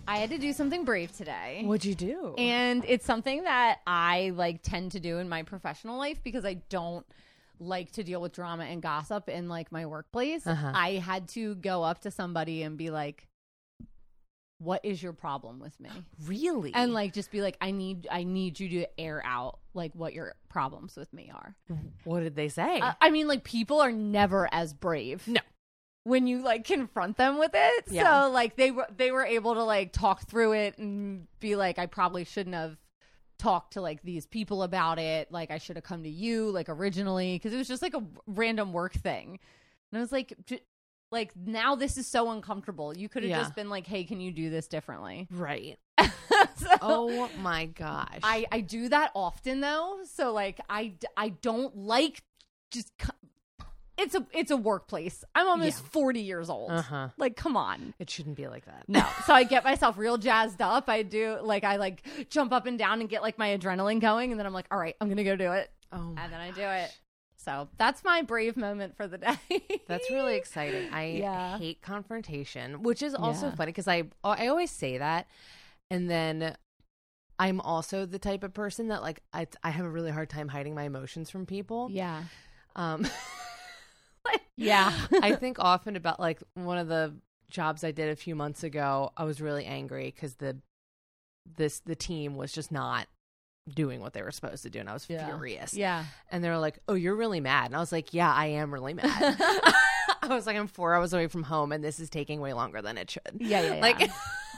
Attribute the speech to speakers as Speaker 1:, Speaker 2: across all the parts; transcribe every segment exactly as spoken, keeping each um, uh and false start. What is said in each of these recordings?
Speaker 1: I had to do something brave today.
Speaker 2: What'd you do?
Speaker 1: And it's something that I like tend to do in my professional life because I don't like to deal with drama and gossip in like my workplace.
Speaker 2: Uh-huh.
Speaker 1: I had to go up to somebody and be like, what is your problem with me?
Speaker 2: Really?
Speaker 1: And like just be like, I need I need you to air out like what your problems with me are.
Speaker 2: What did they say?
Speaker 1: Uh, I mean, like, people are never as brave.
Speaker 2: No.
Speaker 1: When you like confront them with it.
Speaker 2: Yeah.
Speaker 1: So like they were they were able to like talk through it and be like, I probably shouldn't have talked to like these people about it. Like I should have come to you like originally, because it was just like a random work thing. And I was like, j- like now this is so uncomfortable. You could have
Speaker 2: Yeah.
Speaker 1: just been like, hey, can you do this differently?
Speaker 2: Right.
Speaker 1: So,
Speaker 2: Oh my gosh.
Speaker 1: I, I do that often though. So like I, I don't like just co- it's a it's a workplace. I'm almost
Speaker 2: Yeah.
Speaker 1: forty years old.
Speaker 2: Uh-huh.
Speaker 1: Like come on.
Speaker 2: It shouldn't be like that.
Speaker 1: No. So I get myself real jazzed up. I do like I like jump up and down and get like my adrenaline going, and then I'm like, all right, I'm gonna go do it.
Speaker 2: Oh my
Speaker 1: And then I do it. So that's my brave moment for the day.
Speaker 2: That's really exciting. I
Speaker 1: Yeah.
Speaker 2: hate confrontation, which is also
Speaker 1: Yeah.
Speaker 2: funny because I I always say that, and then I'm also the type of person that like I I have a really hard time hiding my emotions from people.
Speaker 1: Yeah.
Speaker 2: Um,
Speaker 1: Yeah.
Speaker 2: I think often about like one of the jobs I did a few months ago. I was really angry because the this the team was just not doing what they were supposed to do, and I was
Speaker 1: Yeah.
Speaker 2: furious.
Speaker 1: Yeah.
Speaker 2: And they were like, "Oh, you're really mad," and I was like, "Yeah, I am really mad." I was like, "I'm four hours away from home, and this is taking way longer than it should."
Speaker 1: Yeah. Yeah. yeah.
Speaker 2: Like,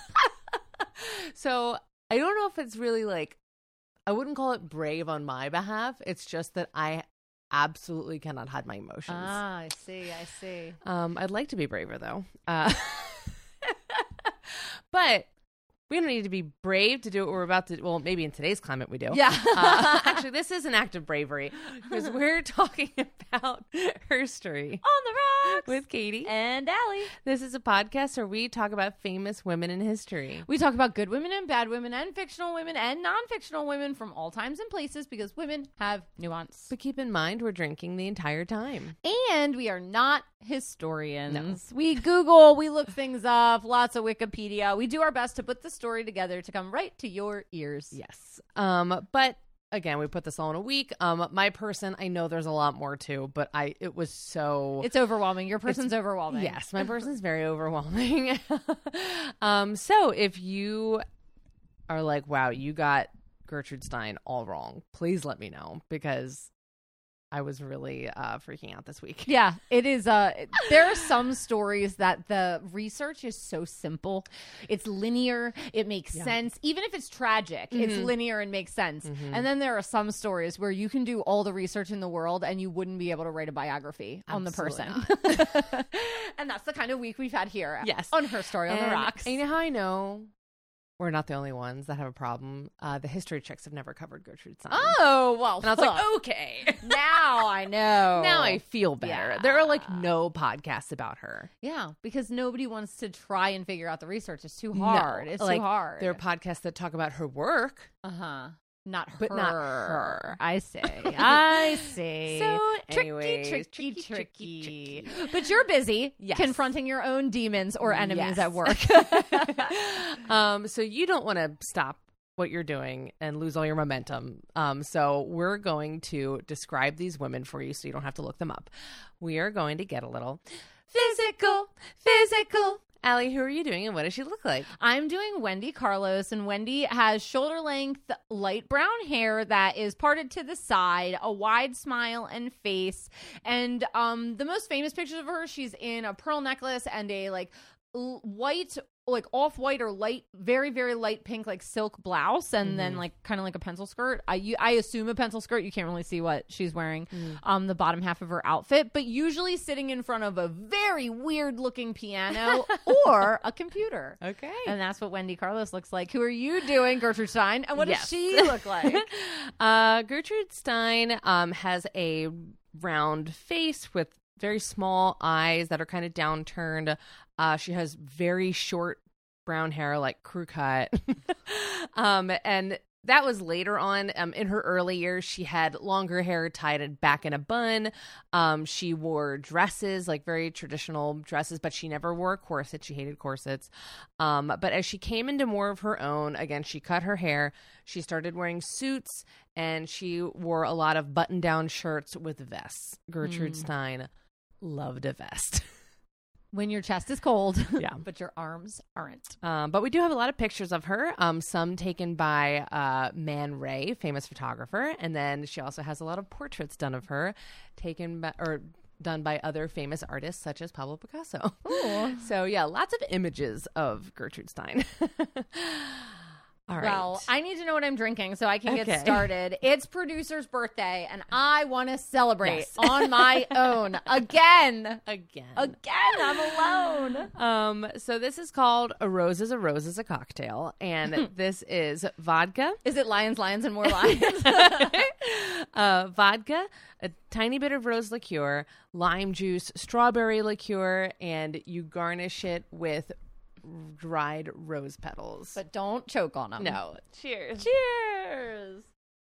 Speaker 2: so I don't know if it's really like, I wouldn't call it brave on my behalf. It's just that I absolutely cannot hide my emotions.
Speaker 1: Ah, I see. I see.
Speaker 2: Um, I'd like to be braver though. Uh, but we don't need to be brave to do what we're about to. Well, maybe in today's climate we do.
Speaker 1: Yeah.
Speaker 2: uh, actually, this is an act of bravery because we're talking about Herstory
Speaker 1: On the rocks
Speaker 2: with Katie.
Speaker 1: and Allie.
Speaker 2: This is a podcast where we talk about famous women in history.
Speaker 1: We talk about good women and bad women and fictional women and non-fictional women from all times and places because women have nuance.
Speaker 2: But keep in mind, we're drinking the entire time.
Speaker 1: And we are not historians. We Google, we look things up, lots of Wikipedia. We do our best to put the story together to come right to your ears.
Speaker 2: Yes. Um, but again, we put this all in a week. Um, my person, I know there's a lot more too, but I it was so
Speaker 1: It's overwhelming. Your person's overwhelming.
Speaker 2: Yes, my person's very overwhelming. um, so if you are like, wow, you got Gertrude Stein all wrong, please let me know because I was really uh, freaking out this week.
Speaker 1: Yeah, it is. Uh, there are some stories that the research is so simple. It's linear. It makes
Speaker 2: Yeah.
Speaker 1: sense. Even if it's tragic, it's
Speaker 2: Mhm.
Speaker 1: linear and makes sense.
Speaker 2: Mhm.
Speaker 1: And then there are some stories where you can do all the research in the world and you wouldn't be able to write a biography on the person.
Speaker 2: Absolutely
Speaker 1: And that's the kind of week we've had here.
Speaker 2: Yes.
Speaker 1: On Her Story on the
Speaker 2: And-
Speaker 1: Rocks.
Speaker 2: And you know how I know we're not the only ones that have a problem? Uh, the History Chicks have never covered Gertrude Stein.
Speaker 1: Oh, well.
Speaker 2: And I was like, okay.
Speaker 1: now I know.
Speaker 2: Now I feel better.
Speaker 1: Yeah.
Speaker 2: There are like no podcasts about her.
Speaker 1: Yeah, because nobody wants to try and figure out the research. It's too hard.
Speaker 2: No,
Speaker 1: It's
Speaker 2: like,
Speaker 1: too hard.
Speaker 2: There are podcasts that talk about her work.
Speaker 1: Uh-huh. Not her.
Speaker 2: But not her.
Speaker 1: I see. I see.
Speaker 2: So,
Speaker 1: tricky,
Speaker 2: anyways,
Speaker 1: tricky,
Speaker 2: tricky,
Speaker 1: tricky,
Speaker 2: tricky,
Speaker 1: But you're busy
Speaker 2: Yes.
Speaker 1: confronting your own demons or enemies
Speaker 2: Yes.
Speaker 1: at work.
Speaker 2: um, so you don't want to stop what you're doing and lose all your momentum. Um, so we're going to describe these women for you so you don't have to look them up. We are going to get a little physical, physical. Allie, who are you doing and what does she look like?
Speaker 1: I'm doing Wendy Carlos, and Wendy has shoulder length, light brown hair that is parted to the side, a wide smile and face. And um, the most famous pictures of her, she's in a pearl necklace and a like l- white, like off-white or light, very, very light pink, like silk blouse, and
Speaker 2: Mm-hmm.
Speaker 1: then like kind of like a pencil skirt. I you, I assume a pencil skirt. You can't really see what she's wearing,
Speaker 2: Mm-hmm.
Speaker 1: um, the bottom half of her outfit, but usually sitting in front of a very weird-looking piano or a computer.
Speaker 2: Okay.
Speaker 1: And that's what Wendy Carlos looks like. Who are you doing, Gertrude Stein? And what
Speaker 2: Yes.
Speaker 1: does she look like?
Speaker 2: uh, Gertrude Stein um, has a round face with very small eyes that are kind of downturned. Uh, she has very short brown hair, like crew cut. um, and that was later on. Um, in her early years, she had longer hair tied back in a bun. Um, she wore dresses, like very traditional dresses, but she never wore a corset. She hated corsets. Um, but as she came into more of her own, again, she cut her hair. She started wearing suits, and she wore a lot of button-down shirts with vests. Gertrude mm. Stein loved a vest.
Speaker 1: When your chest is cold,
Speaker 2: yeah,
Speaker 1: but your arms aren't.
Speaker 2: Um, but we do have a lot of pictures of her, um, some taken by uh, Man Ray, famous photographer, and then she also has a lot of portraits done of her, taken by, or done by other famous artists such as Pablo Picasso. Ooh. So yeah, lots of images of Gertrude Stein. All right.
Speaker 1: Well, I need to know what I'm drinking so I can
Speaker 2: okay.
Speaker 1: get started. It's producer's birthday, and I want to celebrate
Speaker 2: yes.
Speaker 1: on my own. Again.
Speaker 2: Again.
Speaker 1: Again. I'm alone.
Speaker 2: Um. So this is called A Rose is a Rose is a Cocktail, and this is vodka.
Speaker 1: Is it lions, lions, and more lions?
Speaker 2: uh, vodka, a tiny bit of rose liqueur, lime juice, strawberry liqueur, and you garnish it with dried rose petals.
Speaker 1: But don't choke on them.
Speaker 2: No. Cheers.
Speaker 1: Cheers.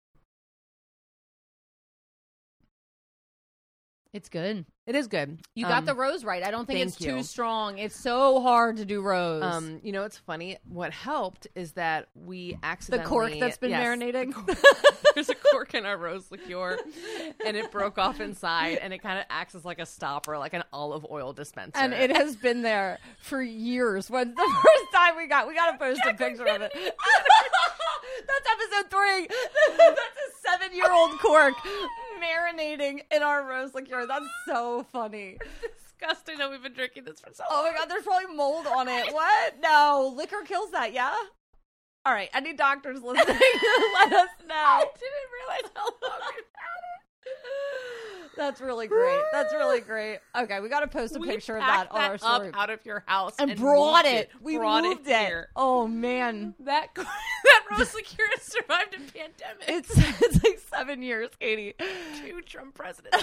Speaker 1: It's good.
Speaker 2: It is good.
Speaker 1: You
Speaker 2: um,
Speaker 1: got the rose right. I don't think it's
Speaker 2: you.
Speaker 1: too strong. It's so hard to do rose.
Speaker 2: Um, you know, it's funny. What helped is that we accidentally...
Speaker 1: The cork that's been
Speaker 2: yes,
Speaker 1: marinating?
Speaker 2: The There's a cork in our rose liqueur, and it broke off inside, and it kind of acts as like a stopper, like an olive oil dispenser.
Speaker 1: And it has been there for years. When's the first time we got... We got to post a picture of it. That's episode three. That's a seven-year-old cork marinating in our rose liqueur. That's so funny.
Speaker 2: It's disgusting that we've been drinking this for so long.
Speaker 1: Oh my god, there's probably mold on it. What? No, liquor kills that, yeah? All right, any doctors listening, let us know.
Speaker 2: I didn't realize how long we've had it.
Speaker 1: That's really great. That's really great. Okay, we got to post a
Speaker 2: we
Speaker 1: picture of that on
Speaker 2: that
Speaker 1: our story.
Speaker 2: Up out of your house
Speaker 1: and,
Speaker 2: and
Speaker 1: brought it.
Speaker 2: it.
Speaker 1: We
Speaker 2: brought
Speaker 1: moved
Speaker 2: it,
Speaker 1: it.
Speaker 2: Here.
Speaker 1: Oh man,
Speaker 2: that that rose liqueur has survived a pandemic.
Speaker 1: It's it's like seven years, Katie.
Speaker 2: Two Trump presidents.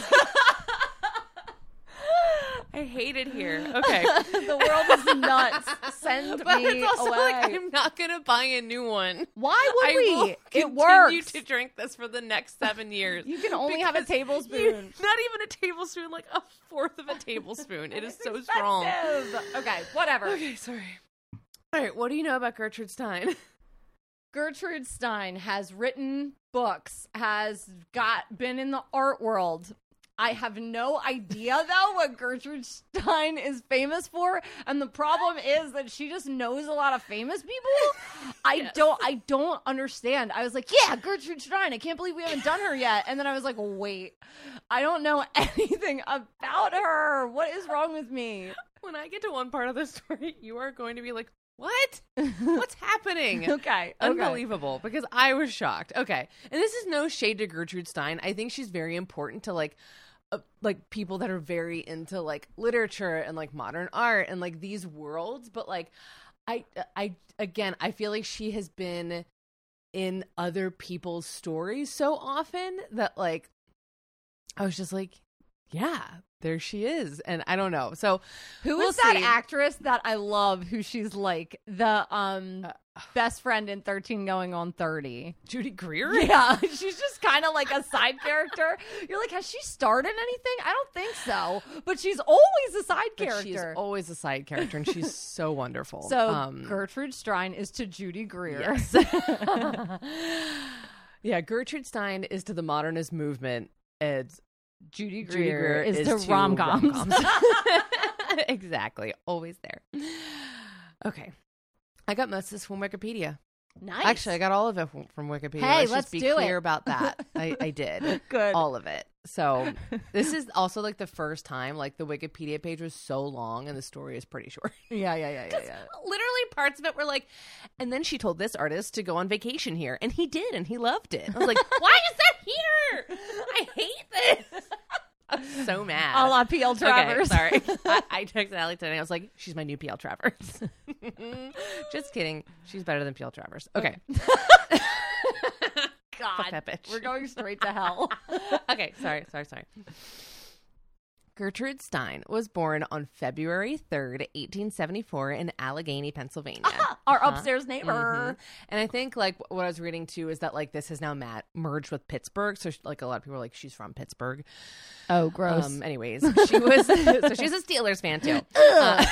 Speaker 2: I hate it here. Okay.
Speaker 1: The world is nuts. Send
Speaker 2: but
Speaker 1: me
Speaker 2: it's also
Speaker 1: away.
Speaker 2: Like, I'm not going to buy a new one.
Speaker 1: Why would
Speaker 2: I
Speaker 1: we?
Speaker 2: Will
Speaker 1: it works.
Speaker 2: Continue to drink this for the next seven years.
Speaker 1: You can only have a tablespoon.
Speaker 2: You, not even a tablespoon, like a fourth of a tablespoon. It is so
Speaker 1: expensive.
Speaker 2: strong.
Speaker 1: Okay, whatever.
Speaker 2: Okay, sorry. All right, what do you know about Gertrude Stein?
Speaker 1: Gertrude Stein has written books, has got been in the art world. I have no idea, though, what Gertrude Stein is famous for, and the problem is that she just knows a lot of famous people. I yes. don't, I don't understand. I was like, yeah, Gertrude Stein. I can't believe we haven't done her yet. And then I was like, wait, I don't know anything about her. What is wrong with me?
Speaker 2: When I get to one part of the story, you are going to be like, what? What's happening?
Speaker 1: Okay.
Speaker 2: Unbelievable. Okay. Because I was shocked. Okay. And this is no shade to Gertrude Stein. I think she's very important to like, uh, like people that are very into like literature and like modern art and like these worlds. But like, I, I, again, I feel like she has been in other people's stories so often that like, I was just like, yeah, there she is. And I don't know. So
Speaker 1: who
Speaker 2: we'll
Speaker 1: is that
Speaker 2: see.
Speaker 1: actress that I love who she's like the um uh, best friend in thirteen going on thirty?
Speaker 2: Judy Greer?
Speaker 1: Yeah. She's just kind of like a side character. You're like, has she starred in anything? I don't think so. But she's always a side
Speaker 2: but
Speaker 1: character.
Speaker 2: She's always a side character and she's so wonderful.
Speaker 1: So
Speaker 2: um,
Speaker 1: Gertrude Stein is to Judy Greer.
Speaker 2: Yes. Yeah, Gertrude Stein is to the modernist movement as
Speaker 1: Judy Greer,
Speaker 2: Judy Greer
Speaker 1: is,
Speaker 2: is
Speaker 1: to,
Speaker 2: to
Speaker 1: rom-coms.
Speaker 2: rom-coms. Exactly. Always there. Okay. I got most of this from Wikipedia.
Speaker 1: Nice.
Speaker 2: Actually, I got all of it from, from Wikipedia.
Speaker 1: Hey,
Speaker 2: let's,
Speaker 1: let's
Speaker 2: just be
Speaker 1: do
Speaker 2: clear
Speaker 1: it.
Speaker 2: about that. I, I did.
Speaker 1: Good.
Speaker 2: All of it. So this is also like the first time like the Wikipedia page was so long and the story is pretty short.
Speaker 1: Yeah, yeah, yeah, yeah, yeah.
Speaker 2: Literally parts of it were like, and then she told this artist to go on vacation here. And he did, and he loved it. I was like, why is that here? I hate this. I'm so mad.
Speaker 1: A la P L Travers.
Speaker 2: Okay, sorry. I, I texted Allie today. I was like, she's my new P L Travers. Just kidding. She's better than P L Travers. Okay.
Speaker 1: okay. God.
Speaker 2: Fuck that bitch.
Speaker 1: We're going straight to hell.
Speaker 2: Okay. Sorry. Sorry. Sorry. Gertrude Stein was born on February third, eighteen seventy-four in Allegheny, Pennsylvania.
Speaker 1: Our
Speaker 2: Uh-huh.
Speaker 1: upstairs neighbor.
Speaker 2: Mhm. And I think like what I was reading too is that like this has now mat- merged with Pittsburgh. So like a lot of people are like, she's from Pittsburgh.
Speaker 1: Oh, gross.
Speaker 2: Um, anyways, she was so she's a Steelers fan too. Uh,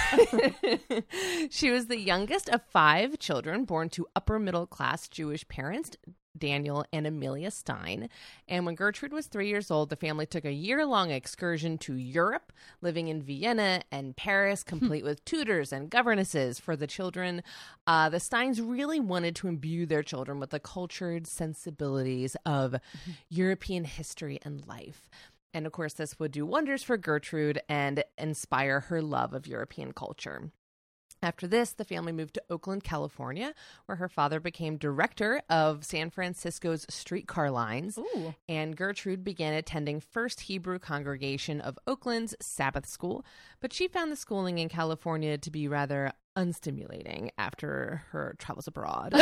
Speaker 2: she was the youngest of five children born to upper middle class Jewish parents, Daniel and Amelia Stein. And when Gertrude was three years old, the family took a year-long excursion to Europe, living in Vienna and Paris, complete with tutors and governesses for the children. Uh, the Steins really wanted to imbue their children with the cultured sensibilities of European history and life. And of course, this would do wonders for Gertrude and inspire her love of European culture. After this, the family moved to Oakland, California, where her father became director of San Francisco's streetcar lines.
Speaker 1: Ooh.
Speaker 2: And Gertrude began attending First Hebrew Congregation of Oakland's Sabbath School, but she found the schooling in California to be rather unstimulating after her travels abroad.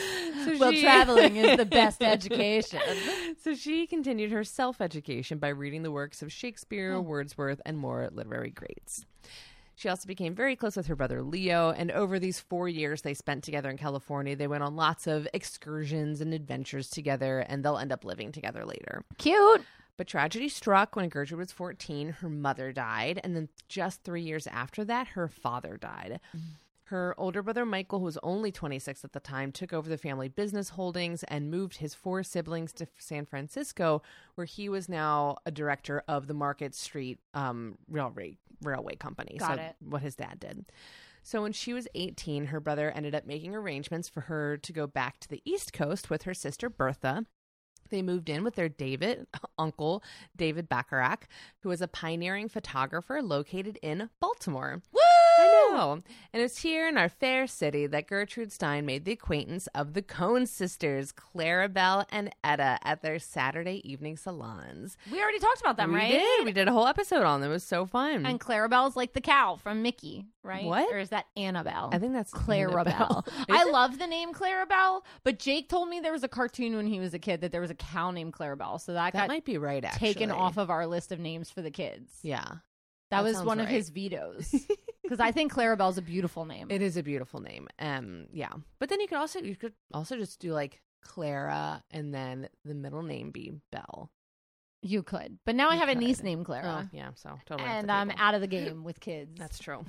Speaker 2: So
Speaker 1: Well,
Speaker 2: she-
Speaker 1: traveling is the best education.
Speaker 2: So she continued her self-education by reading the works of Shakespeare, Wordsworth, and more literary greats. She also became very close with her brother Leo, and over these four years they spent together in California, they went on lots of excursions and adventures together, and they'll end up living together later.
Speaker 1: Cute.
Speaker 2: But tragedy struck when Gertrude was fourteen. Her mother died, and then just three years after that, her father died. Her older brother Michael, who was only twenty-six at the time, took over the family business holdings and moved his four siblings to San Francisco, where he was now a director of the Market Street um, Railway Railway Company.
Speaker 1: Got
Speaker 2: so
Speaker 1: it.
Speaker 2: What his dad did. So when she was eighteen, her brother ended up making arrangements for her to go back to the East Coast with her sister Bertha. They moved in with their David uncle, David Bacharach, who was a pioneering photographer located in Baltimore.
Speaker 1: Woo!
Speaker 2: I know. And it's here in our fair city that Gertrude Stein made the acquaintance of the Coen sisters, Clarabelle and Etta, at their Saturday evening salons.
Speaker 1: We already talked about them,
Speaker 2: we
Speaker 1: right?
Speaker 2: did. We did a whole episode on them. It was so fun.
Speaker 1: And Clarabelle's like the cow from Mickey, right?
Speaker 2: What?
Speaker 1: Or is that Annabelle?
Speaker 2: I think that's
Speaker 1: Clarabelle.
Speaker 2: Annabelle.
Speaker 1: I love the name Clarabelle, but Jake told me there was a cartoon when he was a kid that there was a cow named Clarabelle. So that,
Speaker 2: That
Speaker 1: got
Speaker 2: might be right, actually.
Speaker 1: taken off of our list of names for the kids.
Speaker 2: Yeah.
Speaker 1: That,
Speaker 2: that
Speaker 1: was
Speaker 2: sounds
Speaker 1: one of
Speaker 2: right.
Speaker 1: his vetoes. Because I think Clarabelle's a beautiful name.
Speaker 2: It is a beautiful name. Um, yeah. But then you could also you could also just do like Clara and then the middle name be Belle.
Speaker 1: You could. But now I
Speaker 2: You
Speaker 1: have a
Speaker 2: could.
Speaker 1: niece named
Speaker 2: Oh,
Speaker 1: Clara.
Speaker 2: yeah. So totally. off
Speaker 1: and
Speaker 2: the
Speaker 1: I'm
Speaker 2: table.
Speaker 1: out of the game with kids.
Speaker 2: That's true.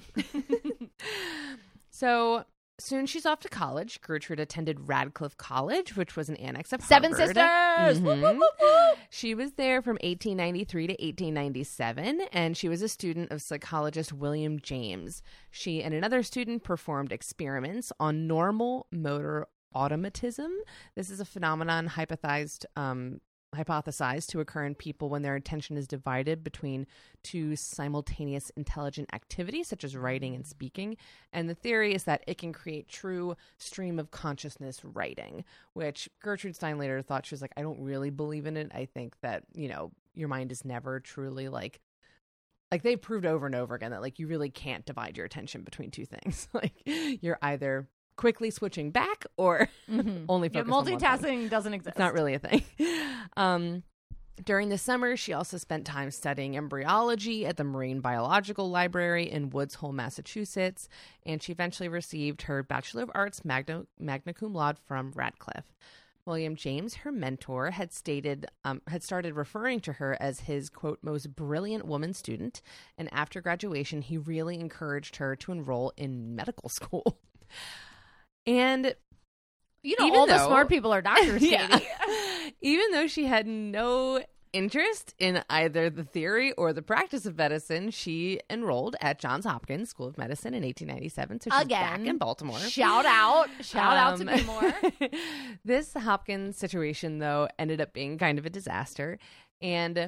Speaker 2: So soon she's off to college. Gertrude attended Radcliffe College, which was an annex of
Speaker 1: Seven
Speaker 2: Harvard.
Speaker 1: Sisters! Woo,
Speaker 2: Mhm.
Speaker 1: woo, woo, woo.
Speaker 2: She was there from eighteen ninety-three to eighteen ninety-seven, and she was a student of psychologist William James. She and another student performed experiments on normal motor automatism. This is a phenomenon hypothesized um, hypothesized to occur in people when their attention is divided between two simultaneous intelligent activities, such as writing and speaking. And the theory is that it can create true stream of consciousness writing, which Gertrude Stein later thought, she was like, I don't really believe in it. I think that, you know, your mind is never truly like, like they proved over and over again that like you really can't divide your attention between two things. Like you're either quickly switching back or
Speaker 1: Mhm.
Speaker 2: only
Speaker 1: Yeah,
Speaker 2: focus on one thing.
Speaker 1: multitasking doesn't exist.
Speaker 2: It's not really a thing. Um, during the summer, she also spent time studying embryology at the Marine Biological Library in Woods Hole, Massachusetts, and she eventually received her Bachelor of Arts magna, magna cum laude from Radcliffe. William James, her mentor, had stated um, had started referring to her as his, quote, most brilliant woman student, and after graduation, he really encouraged her to enroll in medical school. And
Speaker 1: You know,
Speaker 2: Even
Speaker 1: all the
Speaker 2: though-
Speaker 1: smart people are doctors, Katie.
Speaker 2: Yeah. Even though she had no interest in either the theory or the practice of medicine, she enrolled at Johns Hopkins School of Medicine in eighteen ninety-seven. So she's back
Speaker 1: Again,
Speaker 2: in Baltimore.
Speaker 1: Shout out. Shout out to
Speaker 2: Um,
Speaker 1: be more.
Speaker 2: This Hopkins situation, though, ended up being kind of a disaster. And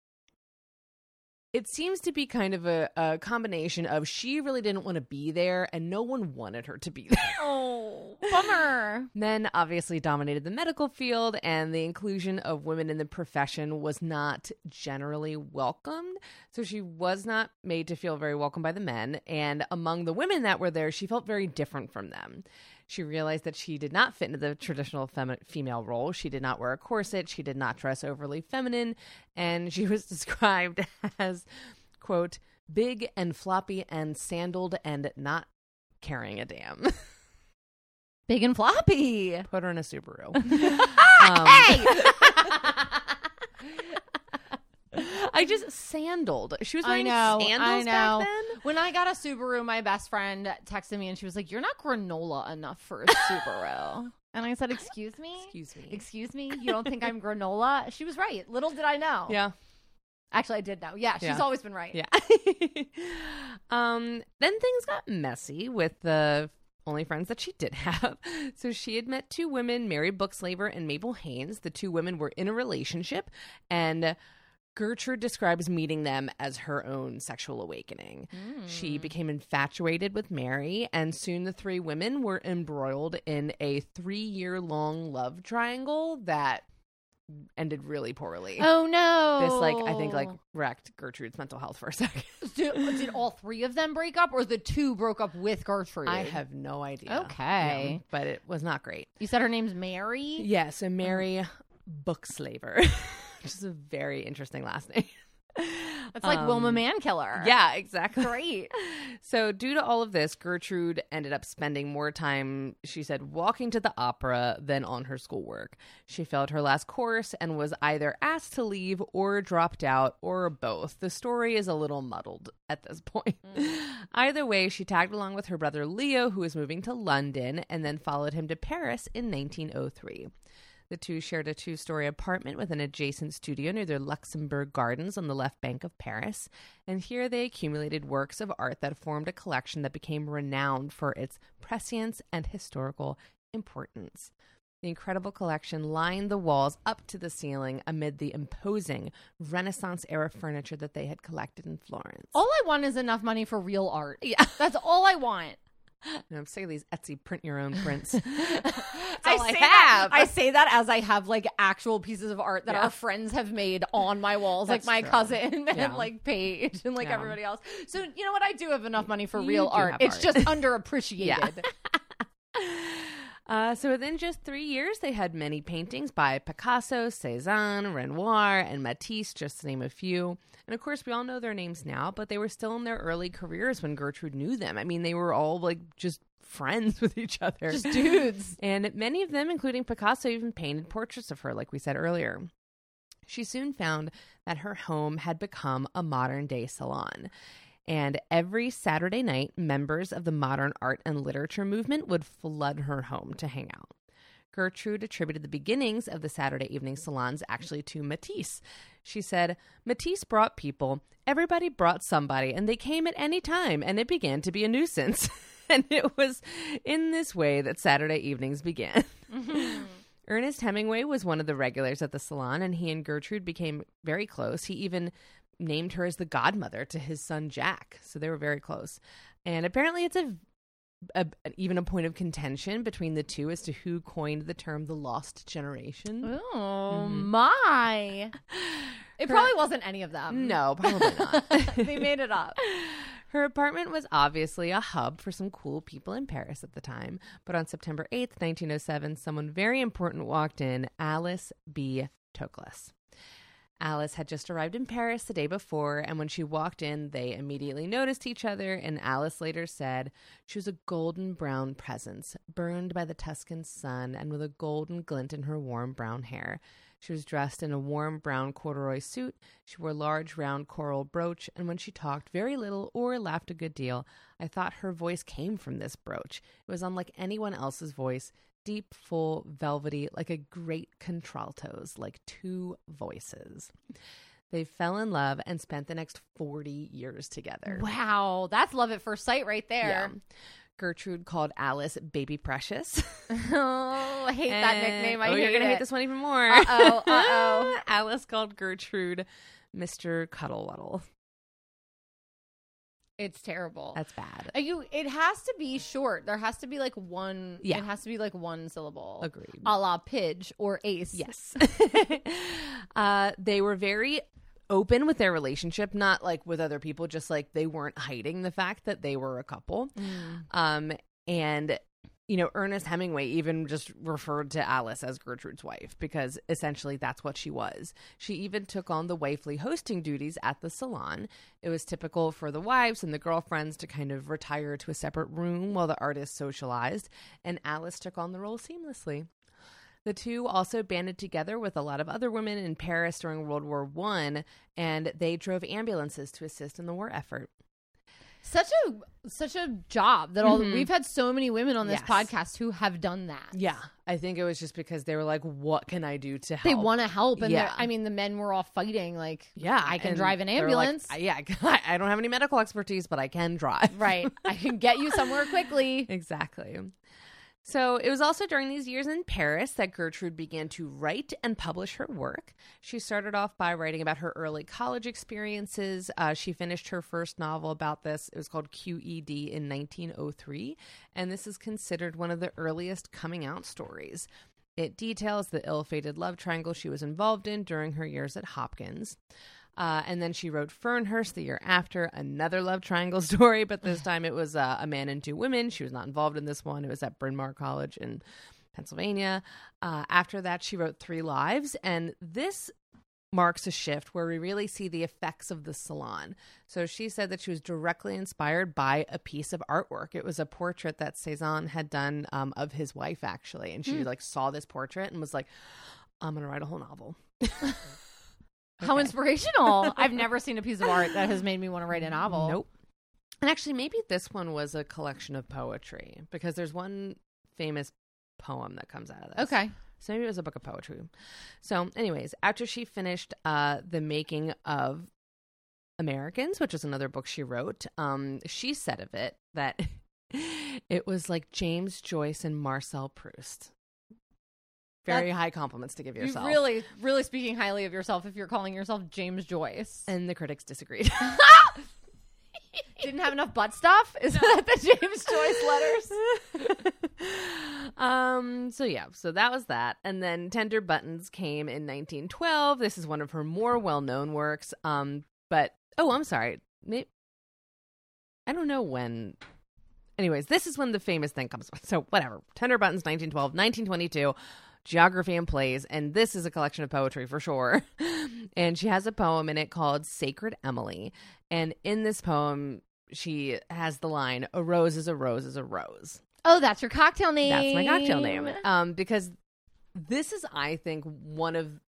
Speaker 2: it seems to be kind of a, a combination of she really didn't want to be there and no one wanted her to be there.
Speaker 1: Oh, bummer.
Speaker 2: Men obviously dominated the medical field, and the inclusion of women in the profession was not generally welcomed. So she was not made to feel very welcome by the men. And among the women that were there, she felt very different from them. She realized that she did not fit into the traditional femi- female role. She did not wear a corset. She did not dress overly feminine. And she was described as, quote, big and floppy and sandaled and not carrying a damn.
Speaker 1: Big and floppy.
Speaker 2: Put her in a Subaru.
Speaker 1: um, hey!
Speaker 2: I just sandaled. She was wearing
Speaker 1: I know,
Speaker 2: sandals
Speaker 1: I know.
Speaker 2: back then.
Speaker 1: When I got a Subaru, my best friend texted me and she was like, "You're not granola enough for a Subaru." And I said, "Excuse me?
Speaker 2: Excuse me.
Speaker 1: Excuse me? You don't think I'm granola?" She was right. Little did I know.
Speaker 2: Yeah.
Speaker 1: Actually, I did know. Yeah, she's
Speaker 2: Yeah.
Speaker 1: always been right.
Speaker 2: Yeah. um, then things got messy with the only friends that she did have. So she had met two women, Mary Bookslaver and Mabel Haynes. The two women were in a relationship, and Gertrude describes meeting them as her own sexual awakening. Mm. She became infatuated with Mary, and soon the three women were embroiled in a three-year-long love triangle that ended really poorly.
Speaker 1: Oh, no.
Speaker 2: This, like, I think, like, wrecked Gertrude's mental health for a second.
Speaker 1: Did, did all three of them break up, or the two broke up with Gertrude?
Speaker 2: I have no idea.
Speaker 1: Okay.
Speaker 2: Yeah, but it was not great.
Speaker 1: You said her name's Mary?
Speaker 2: Yeah, so Mary Bookslaver, which is a very interesting last name.
Speaker 1: It's like
Speaker 2: um,
Speaker 1: Wilma Mankiller.
Speaker 2: Yeah, exactly.
Speaker 1: Great.
Speaker 2: So due to all of this, Gertrude ended up spending more time, she said, walking to the opera than on her schoolwork. She failed her last course and was either asked to leave or dropped out or both. The story is a little muddled at this point. Mm. Either way, she tagged along with her brother Leo, who was moving to London, and then followed him to Paris in nineteen oh three. The two shared a two-story apartment with an adjacent studio near the Luxembourg Gardens on the left bank of Paris, and here they accumulated works of art that formed a collection that became renowned for its prescience and historical importance. The incredible collection lined the walls up to the ceiling amid the imposing Renaissance-era furniture that they had collected in Florence.
Speaker 1: All I want is enough money for real art. Yeah. That's all I want.
Speaker 2: And I'm sick of these Etsy print your own prints.
Speaker 1: I,
Speaker 2: I
Speaker 1: say
Speaker 2: have.
Speaker 1: That, I say that as I have like actual pieces of art that
Speaker 2: Yeah.
Speaker 1: our friends have made on my walls,
Speaker 2: That's
Speaker 1: like my
Speaker 2: true.
Speaker 1: cousin
Speaker 2: Yeah.
Speaker 1: and like Paige and like
Speaker 2: Yeah.
Speaker 1: everybody else. So you know what? I do have enough money for
Speaker 2: You
Speaker 1: real
Speaker 2: do
Speaker 1: art.
Speaker 2: have
Speaker 1: It's
Speaker 2: art.
Speaker 1: just underappreciated.
Speaker 2: Yeah. Uh, so within just three years, they had many paintings by Picasso, Cézanne, Renoir, and Matisse, just to name a few. And of course, we all know their names now, but they were still in their early careers when Gertrude knew them. I mean, they were all like just friends with each other.
Speaker 1: Just dudes.
Speaker 2: And many of them, including Picasso, even painted portraits of her, like we said earlier. She soon found that her home had become a modern-day salon. And every Saturday night, members of the modern art and literature movement would flood her home to hang out. Gertrude attributed the beginnings of the Saturday evening salons actually to Matisse. She said, Matisse brought people, everybody brought somebody, and they came at any time, and it began to be a nuisance. And it was in this way that Saturday evenings began. Mm-hmm. Ernest Hemingway was one of the regulars at the salon, and he and Gertrude became very close. He even named her as the godmother to his son Jack, so they were very close. And apparently it's a, a even a point of contention between the two as to who coined the term the lost generation.
Speaker 1: Oh
Speaker 2: Mhm.
Speaker 1: my. It
Speaker 2: Her-
Speaker 1: probably wasn't any of them.
Speaker 2: No, probably not.
Speaker 1: They made it up.
Speaker 2: Her apartment was obviously a hub for some cool people in Paris at the time, but on September eighth, nineteen oh seven, someone very important walked in, Alice B. Toklas. Alice had just arrived in Paris the day before, and when she walked in, they immediately noticed each other, and Alice later said she was a golden brown presence, burned by the Tuscan sun and with a golden glint in her warm brown hair. She was dressed in a warm brown corduroy suit. She wore a large round coral brooch, and when she talked very little or laughed a good deal, I thought her voice came from this brooch. It was unlike anyone else's voice, deep, full, velvety, like a great contralto's, like two voices. They fell in love and spent the next forty years together.
Speaker 1: Wow. That's love at first sight right there.
Speaker 2: Yeah. Gertrude called Alice Baby Precious.
Speaker 1: Oh, I hate that nickname. I
Speaker 2: oh,
Speaker 1: hate
Speaker 2: you're going to
Speaker 1: it.
Speaker 2: hate this one even more.
Speaker 1: Uh-oh, uh-oh.
Speaker 2: Alice called Gertrude Mister Cuddlewaddle.
Speaker 1: It's terrible.
Speaker 2: That's bad.
Speaker 1: Are you? It has to be short. There has to be like one.
Speaker 2: Yeah.
Speaker 1: It has to be like one syllable.
Speaker 2: Agreed.
Speaker 1: A la Pidge or Ace.
Speaker 2: Yes. uh, they were very open with their relationship, not like with other people, just like they weren't hiding the fact that they were a couple.
Speaker 1: Mm.
Speaker 2: Um, and you know, Ernest Hemingway even just referred to Alice as Gertrude's wife because essentially that's what she was. She even took on the wifely hosting duties at the salon. It was typical for the wives and the girlfriends to kind of retire to a separate room while the artists socialized, and Alice took on the role seamlessly. The two also banded together with a lot of other women in Paris during World War One, and they drove ambulances to assist in the war effort.
Speaker 1: Such a such a job that all
Speaker 2: Mhm.
Speaker 1: we've had so many women on this
Speaker 2: Yes.
Speaker 1: podcast who have done that.
Speaker 2: Yeah, I think it was just because they were like, what can I do to help?
Speaker 1: They want to help, and
Speaker 2: Yeah.
Speaker 1: they're- I mean, the men were all fighting. Like,
Speaker 2: Yeah,
Speaker 1: I can
Speaker 2: and
Speaker 1: drive an
Speaker 2: they're
Speaker 1: ambulance.
Speaker 2: Like, yeah, I don't have any medical expertise, but I can drive.
Speaker 1: right? I can get you somewhere quickly.
Speaker 2: Exactly. So it was also during these years in Paris that Gertrude began to write and publish her work. She started off by writing about her early college experiences. Uh, she finished her first novel about this. It was called Q E D in nineteen oh three, and this is considered one of the earliest coming out stories. It details the ill-fated love triangle she was involved in during her years at Hopkins. Uh, and then she wrote Fernhurst the year after, another love triangle story, but this time it was uh, a man and two women. She was not involved in this one. It was at Bryn Mawr College in Pennsylvania. Uh, after that, she wrote Three Lives, and this marks a shift where we really see the effects of the salon. So she said that she was directly inspired by a piece of artwork. It was a portrait that Cezanne had done um, of his wife, actually, and she
Speaker 1: Hmm.
Speaker 2: like saw this portrait and was like, I'm going to write a whole novel.
Speaker 1: How
Speaker 2: Okay.
Speaker 1: inspirational! I've never seen a piece of art that has made me want to write a novel.
Speaker 2: Nope. And actually, maybe this one was a collection of poetry because there's one famous poem that comes out of this.
Speaker 1: Okay.
Speaker 2: So maybe it was a book of poetry. So anyways, after she finished uh, The Making of Americans, which is another book she wrote, um, she said of it that it was like James Joyce and Marcel Proust. Very
Speaker 1: That's-
Speaker 2: high compliments to give yourself.
Speaker 1: You're really, really speaking highly of yourself if you're calling yourself James Joyce.
Speaker 2: And the critics disagreed.
Speaker 1: Didn't have enough butt stuff? Is that the James Joyce letters?
Speaker 2: um so yeah, so that was that. And then Tender Buttons came in nineteen twelve. This is one of her more well-known works. Um but oh, I'm sorry. Maybe, I don't know when. Anyways, this is when the famous thing comes. So whatever. Tender Buttons, nineteen twelve, nineteen twenty-two. Geography and Plays, and this is a collection of poetry for sure. And she has a poem in it called Sacred Emily. And in this poem, she has the line, a rose is a rose is a rose.
Speaker 1: Oh, that's your cocktail name.
Speaker 2: That's my cocktail name. Um, because this is, I think, one of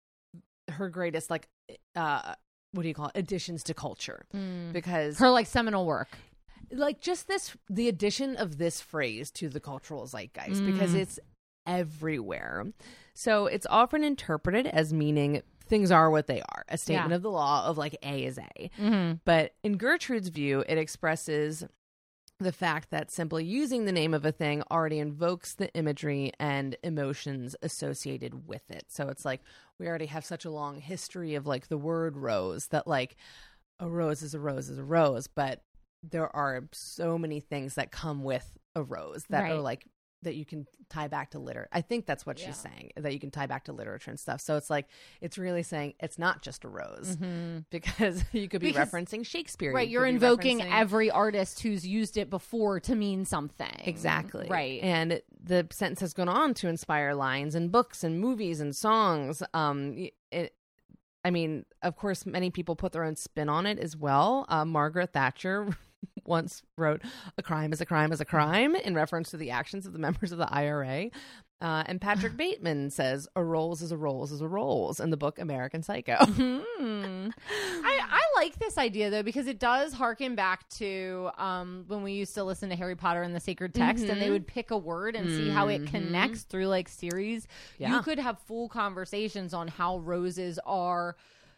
Speaker 2: her greatest, like, uh, what do you call it? Additions to culture.
Speaker 1: Mm.
Speaker 2: Because
Speaker 1: Her, like, seminal work.
Speaker 2: like just this, the addition of this phrase to the cultural zeitgeist, because
Speaker 1: Mm.
Speaker 2: it's everywhere. So it's often interpreted as meaning things are what they are, a statement
Speaker 1: Yeah.
Speaker 2: of the law of like A is A.
Speaker 1: Mm-hmm.
Speaker 2: But in Gertrude's view, it expresses the fact that simply using the name of a thing already invokes the imagery and emotions associated with it. So it's like we already have such a long history of like the word rose that like a rose is a rose is a rose, but there are so many things that come with a rose that
Speaker 1: Right.
Speaker 2: are like that you can tie back to literature. I think that's what
Speaker 1: Yeah.
Speaker 2: she's saying, that you can tie back to literature and stuff. So it's like, it's really saying it's not just a rose
Speaker 1: Mm-hmm.
Speaker 2: because you could be
Speaker 1: Because-
Speaker 2: referencing Shakespeare.
Speaker 1: Right,
Speaker 2: you
Speaker 1: you're
Speaker 2: could be
Speaker 1: invoking
Speaker 2: referencing-
Speaker 1: every artist who's used it before to mean something.
Speaker 2: Exactly.
Speaker 1: Right.
Speaker 2: And the sentence has gone on to inspire lines in books and movies and songs. Um, it, I mean, of course, many people put their own spin on it as well. Uh, Margaret Thatcher once wrote, a crime is a crime is a crime, in reference to the actions of the members of the I R A. Uh, and Patrick Bateman says, a rolls is a rolls is a rolls in the book American Psycho.
Speaker 1: Hmm. I, I like this idea though because it does harken back to um, when we used to listen to Harry Potter and the Sacred Text, and they
Speaker 2: Mhm.
Speaker 1: would pick a word and see how it
Speaker 2: Mhm.
Speaker 1: connects through like series.
Speaker 2: Yeah.
Speaker 1: You could have full conversations on how roses are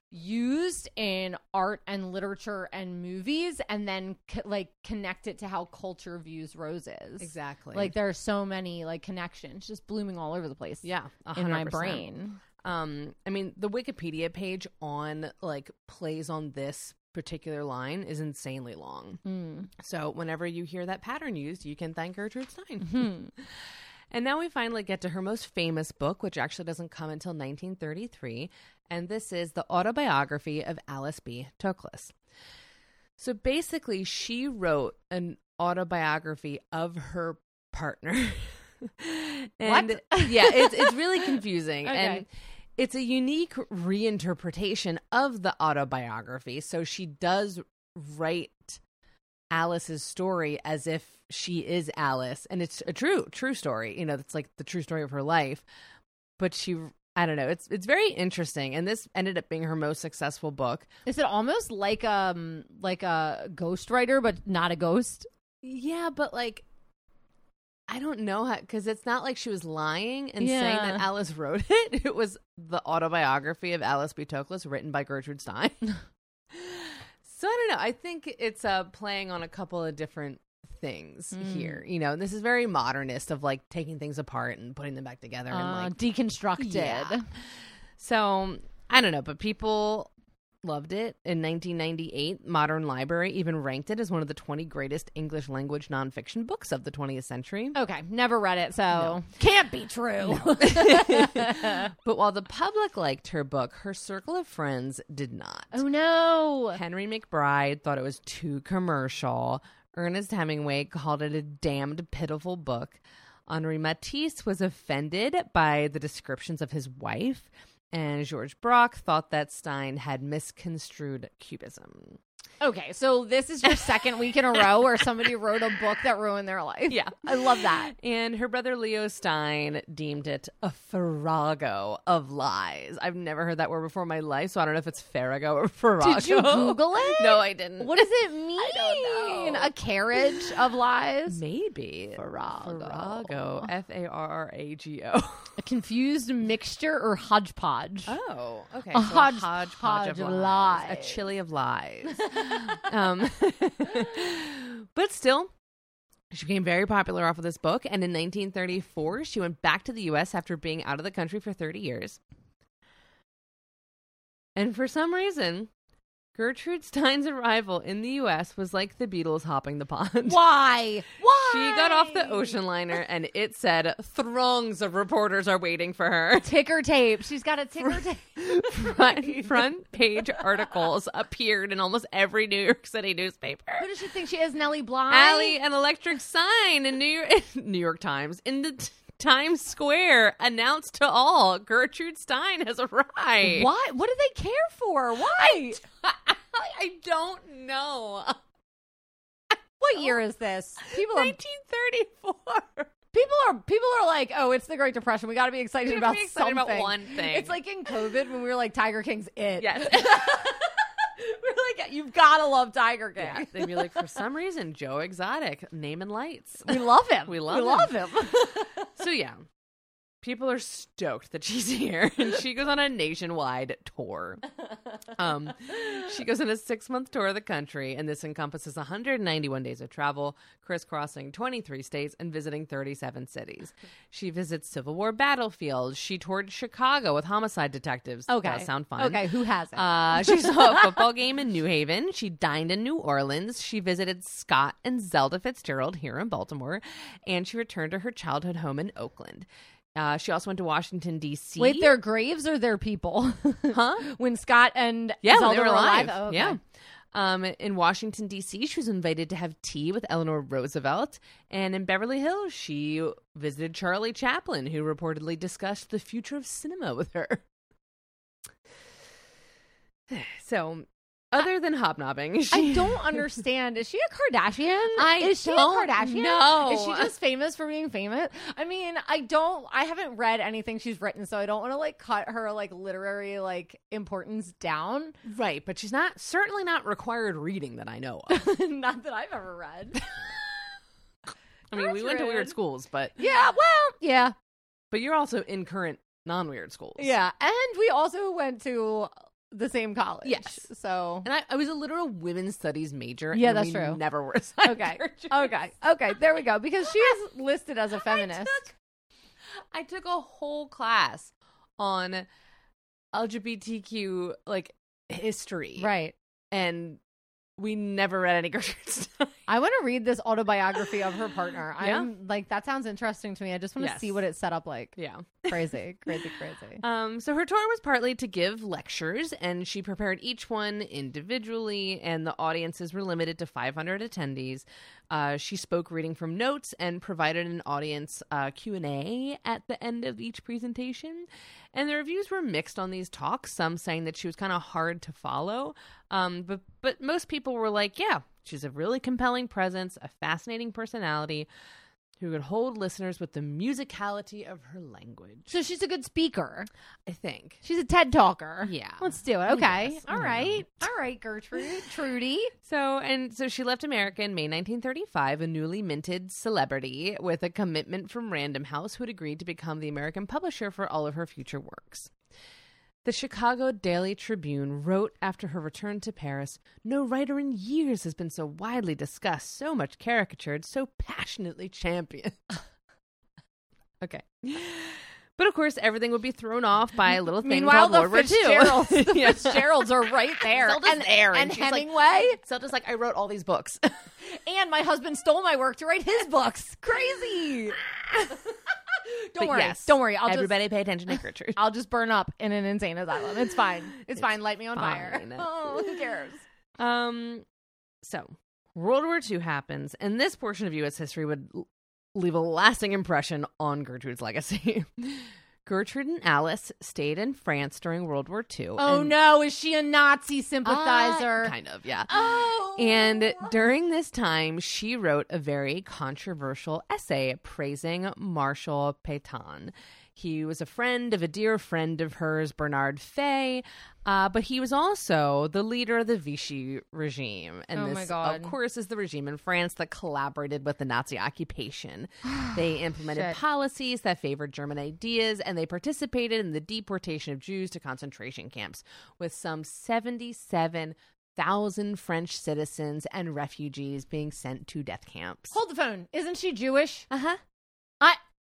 Speaker 1: used in art and literature and movies, and then co- like connect it to how culture views roses.
Speaker 2: Exactly.
Speaker 1: Like there are so many like connections just blooming all over the place.
Speaker 2: yeah, one
Speaker 1: in
Speaker 2: hundred
Speaker 1: my
Speaker 2: percent.
Speaker 1: brain.
Speaker 2: Um, I mean, the Wikipedia page on like plays on this particular line is insanely long.
Speaker 1: Mm.
Speaker 2: So whenever you hear that pattern used, you can thank Gertrude Stein.
Speaker 1: Hmm.
Speaker 2: And now we finally get to her most famous book, which actually doesn't come until nineteen thirty-three. And this is the autobiography of Alice B. Toklas. So basically, she wrote an autobiography of her partner. And
Speaker 1: What?
Speaker 2: yeah, it's it's really confusing.
Speaker 1: Okay.
Speaker 2: And it's a unique reinterpretation of the autobiography. So she does write Alice's story as if she is Alice, and it's a true true story. You know, it's like the true story of her life. But she, I don't know, it's it's very interesting, and this ended up being her most successful book.
Speaker 1: Is it almost like um like a ghostwriter, but not a ghost?
Speaker 2: Yeah, but like, I don't know how, because it's not like she was lying and
Speaker 1: Yeah.
Speaker 2: saying that Alice wrote it. It was the autobiography of Alice B. Toklas, written by Gertrude Stein. So I don't know. I think it's uh, playing on a couple of different things
Speaker 1: Mm.
Speaker 2: here. You know, this is very modernist of like taking things apart and putting them back together.
Speaker 1: Uh,
Speaker 2: and like,
Speaker 1: deconstructed.
Speaker 2: Yeah. So I don't know, but people loved it. In nineteen ninety-eight, Modern Library even ranked it as one of the twenty greatest English language nonfiction books of the twentieth century.
Speaker 1: Okay, never read it, so
Speaker 2: No.
Speaker 1: can't be true.
Speaker 2: But while the public liked her book, her circle of friends did not.
Speaker 1: Oh no.
Speaker 2: Henry McBride thought it was too commercial. Ernest Hemingway called it a damned pitiful book. Henri Matisse was offended by the descriptions of his wife. And George Brock thought that Stein had misconstrued Cubism.
Speaker 1: Okay, so this is your second week in a row where somebody wrote a book that ruined their life.
Speaker 2: Yeah.
Speaker 1: I love that.
Speaker 2: And her brother Leo Stein deemed it a farrago of lies. I've never heard that word before in my life, so I don't know if it's farrago or farrago.
Speaker 1: Did you Google it?
Speaker 2: No, I didn't.
Speaker 1: What does it mean?
Speaker 2: don't know.
Speaker 1: A carriage of lies?
Speaker 2: Maybe.
Speaker 1: Farrago.
Speaker 2: Farrago. F A R R A G O.
Speaker 1: A confused mixture or hodgepodge?
Speaker 2: Oh, okay.
Speaker 1: A
Speaker 2: so
Speaker 1: hodgepodge
Speaker 2: hodgepodge of
Speaker 1: of
Speaker 2: lies.
Speaker 1: lies.
Speaker 2: A chili of lies. um, but still, she became very popular off of this book. And in nineteen thirty-four, she went back to the U S after being out of the country for thirty years. And for some reason, Gertrude Stein's arrival in the U S was like the Beatles hopping the pond.
Speaker 1: Why? Why?
Speaker 2: She got off the ocean liner and it said throngs of reporters are waiting for her.
Speaker 1: Ticker tape. She's got a ticker tape.
Speaker 2: Front, front page articles appeared in almost every New York City newspaper.
Speaker 1: Who does she think she is, Nellie Bly?
Speaker 2: Alley, an electric sign in New York, New York Times in the t- Times Square announced to all, Gertrude Stein has arrived.
Speaker 1: Why? What do they care for? Why?
Speaker 2: I don't know.
Speaker 1: What year is this? People are
Speaker 2: nineteen thirty-four.
Speaker 1: people are people are like, oh, it's the Great Depression. We got to be excited
Speaker 2: We gotta
Speaker 1: about
Speaker 2: be excited about
Speaker 1: something.
Speaker 2: one thing.
Speaker 1: It's like in COVID when we were like, Tiger King's it.
Speaker 2: Yes.
Speaker 1: We're like, you've got to love Tiger King.
Speaker 2: Yeah, they'd be like, for some reason, Joe Exotic, name and lights.
Speaker 1: We love him.
Speaker 2: We love
Speaker 1: we
Speaker 2: him.
Speaker 1: love him.
Speaker 2: So yeah, people are stoked that she's here, and she goes on a nationwide tour. Um, she goes on a six-month tour of the country, and this encompasses one hundred ninety-one days of travel, crisscrossing twenty-three states and visiting thirty-seven cities. She visits Civil War battlefields. She toured Chicago with homicide detectives.
Speaker 1: Okay.
Speaker 2: Does sound fun.
Speaker 1: Okay, who hasn't?
Speaker 2: Uh, she saw a football game in New Haven. She dined in New Orleans. She visited Scott and Zelda Fitzgerald here in Baltimore. And she returned to her childhood home in Oakland. Uh, she also went to Washington, D C
Speaker 1: Wait, their graves or their people?
Speaker 2: Huh?
Speaker 1: When Scott and
Speaker 2: Yeah, when
Speaker 1: Zelda
Speaker 2: they were alive.
Speaker 1: Oh, okay.
Speaker 2: Yeah. Um, in Washington, D C, she was invited to have tea with Eleanor Roosevelt. And in Beverly Hills, she visited Charlie Chaplin, who reportedly discussed the future of cinema with her. So, other than hobnobbing, she...
Speaker 1: I don't understand. Is she a Kardashian?
Speaker 2: I
Speaker 1: is she
Speaker 2: don't
Speaker 1: a Kardashian?
Speaker 2: know.
Speaker 1: Is she just famous for being famous? I mean, I don't. I haven't read anything she's written, so I don't want to like cut her like literary like importance down.
Speaker 2: Right, but she's not certainly not required reading that I know of.
Speaker 1: Not that I've ever read.
Speaker 2: I mean, we went to weird
Speaker 1: Gertrude.
Speaker 2: schools, but
Speaker 1: Yeah. Well. Yeah.
Speaker 2: but you're also in current non-weird schools.
Speaker 1: Yeah. And we also went to the same college.
Speaker 2: Yes.
Speaker 1: So.
Speaker 2: And I, I was a literal women's studies major.
Speaker 1: Yeah,
Speaker 2: and
Speaker 1: that's
Speaker 2: we
Speaker 1: true.
Speaker 2: Never were assigned
Speaker 1: Okay.
Speaker 2: Gertrude.
Speaker 1: Okay. Okay. There we go. Because she is listed as a feminist.
Speaker 2: I took, I took a whole class on L G B T Q like history,
Speaker 1: Right.
Speaker 2: and we never read any Gertrude Stein.
Speaker 1: I want to read this autobiography of her partner.
Speaker 2: Yeah.
Speaker 1: I'm like, that sounds interesting to me. I just want to
Speaker 2: Yes.
Speaker 1: see what it's set up like.
Speaker 2: Yeah.
Speaker 1: Crazy, crazy, crazy.
Speaker 2: Um, so her tour was partly to give lectures, and she prepared each one individually, and the audiences were limited to five hundred attendees. Uh, she spoke reading from notes and provided an audience uh, Q and A at the end of each presentation. And the reviews were mixed on these talks, some saying that she was kind of hard to follow. Um, but, but most people were like, yeah, she's a really compelling presence, a fascinating personality who could hold listeners with the musicality of her language.
Speaker 1: So she's a good speaker.
Speaker 2: I think.
Speaker 1: She's a TED talker.
Speaker 2: Yeah.
Speaker 1: Let's do it. Okay.
Speaker 2: Yes.
Speaker 1: All right. All right, Gertrude. Trudy.
Speaker 2: So, and so she left America in May nineteen thirty-five, a newly minted celebrity with a commitment from Random House, who had agreed to become the American publisher for all of her future works. The Chicago Daily Tribune wrote after her return to Paris, "No writer in years has been so widely discussed, so much caricatured, so passionately championed." Okay. But of course, everything would be thrown off by a little thing
Speaker 1: Meanwhile,
Speaker 2: called
Speaker 1: the
Speaker 2: World War Two.
Speaker 1: Fitzgeralds, the
Speaker 2: Yeah.
Speaker 1: Fitzgeralds are right there.
Speaker 2: Zelda's
Speaker 1: and
Speaker 2: there, and
Speaker 1: and
Speaker 2: she's like-
Speaker 1: Hemingway.
Speaker 2: Zelda's like, I wrote all these books.
Speaker 1: And my husband stole my work to write his books. Crazy. Don't
Speaker 2: But
Speaker 1: worry.
Speaker 2: yes,
Speaker 1: Don't worry. I'll
Speaker 2: everybody
Speaker 1: just
Speaker 2: pay attention to Gertrude.
Speaker 1: I'll just burn up in an insane asylum. It's fine. It's,
Speaker 2: It's
Speaker 1: fine. Light me on fire.
Speaker 2: fine.
Speaker 1: Oh, who cares?
Speaker 2: Um, so World War Two happens, and this portion of U S history would l- leave a lasting impression on Gertrude's legacy. Gertrude and Alice stayed in France during World War Two.
Speaker 1: Oh
Speaker 2: and-
Speaker 1: no, is she a Nazi sympathizer?
Speaker 2: Uh, kind of, yeah.
Speaker 1: Oh.
Speaker 2: And during this time, she wrote a very controversial essay praising Marshal Pétain. He was a friend of a dear friend of hers, Bernard Fay, uh, but he was also the leader of the Vichy regime. And
Speaker 1: Oh
Speaker 2: this,
Speaker 1: my God.
Speaker 2: of course, is the regime in France that collaborated with the Nazi occupation. They implemented
Speaker 1: Shit.
Speaker 2: policies that favored German ideas, and they participated in the deportation of Jews to concentration camps, with some seventy-seven thousand French citizens and refugees being sent to death camps.
Speaker 1: Hold the phone. Isn't she Jewish?
Speaker 2: Uh-huh.
Speaker 1: I.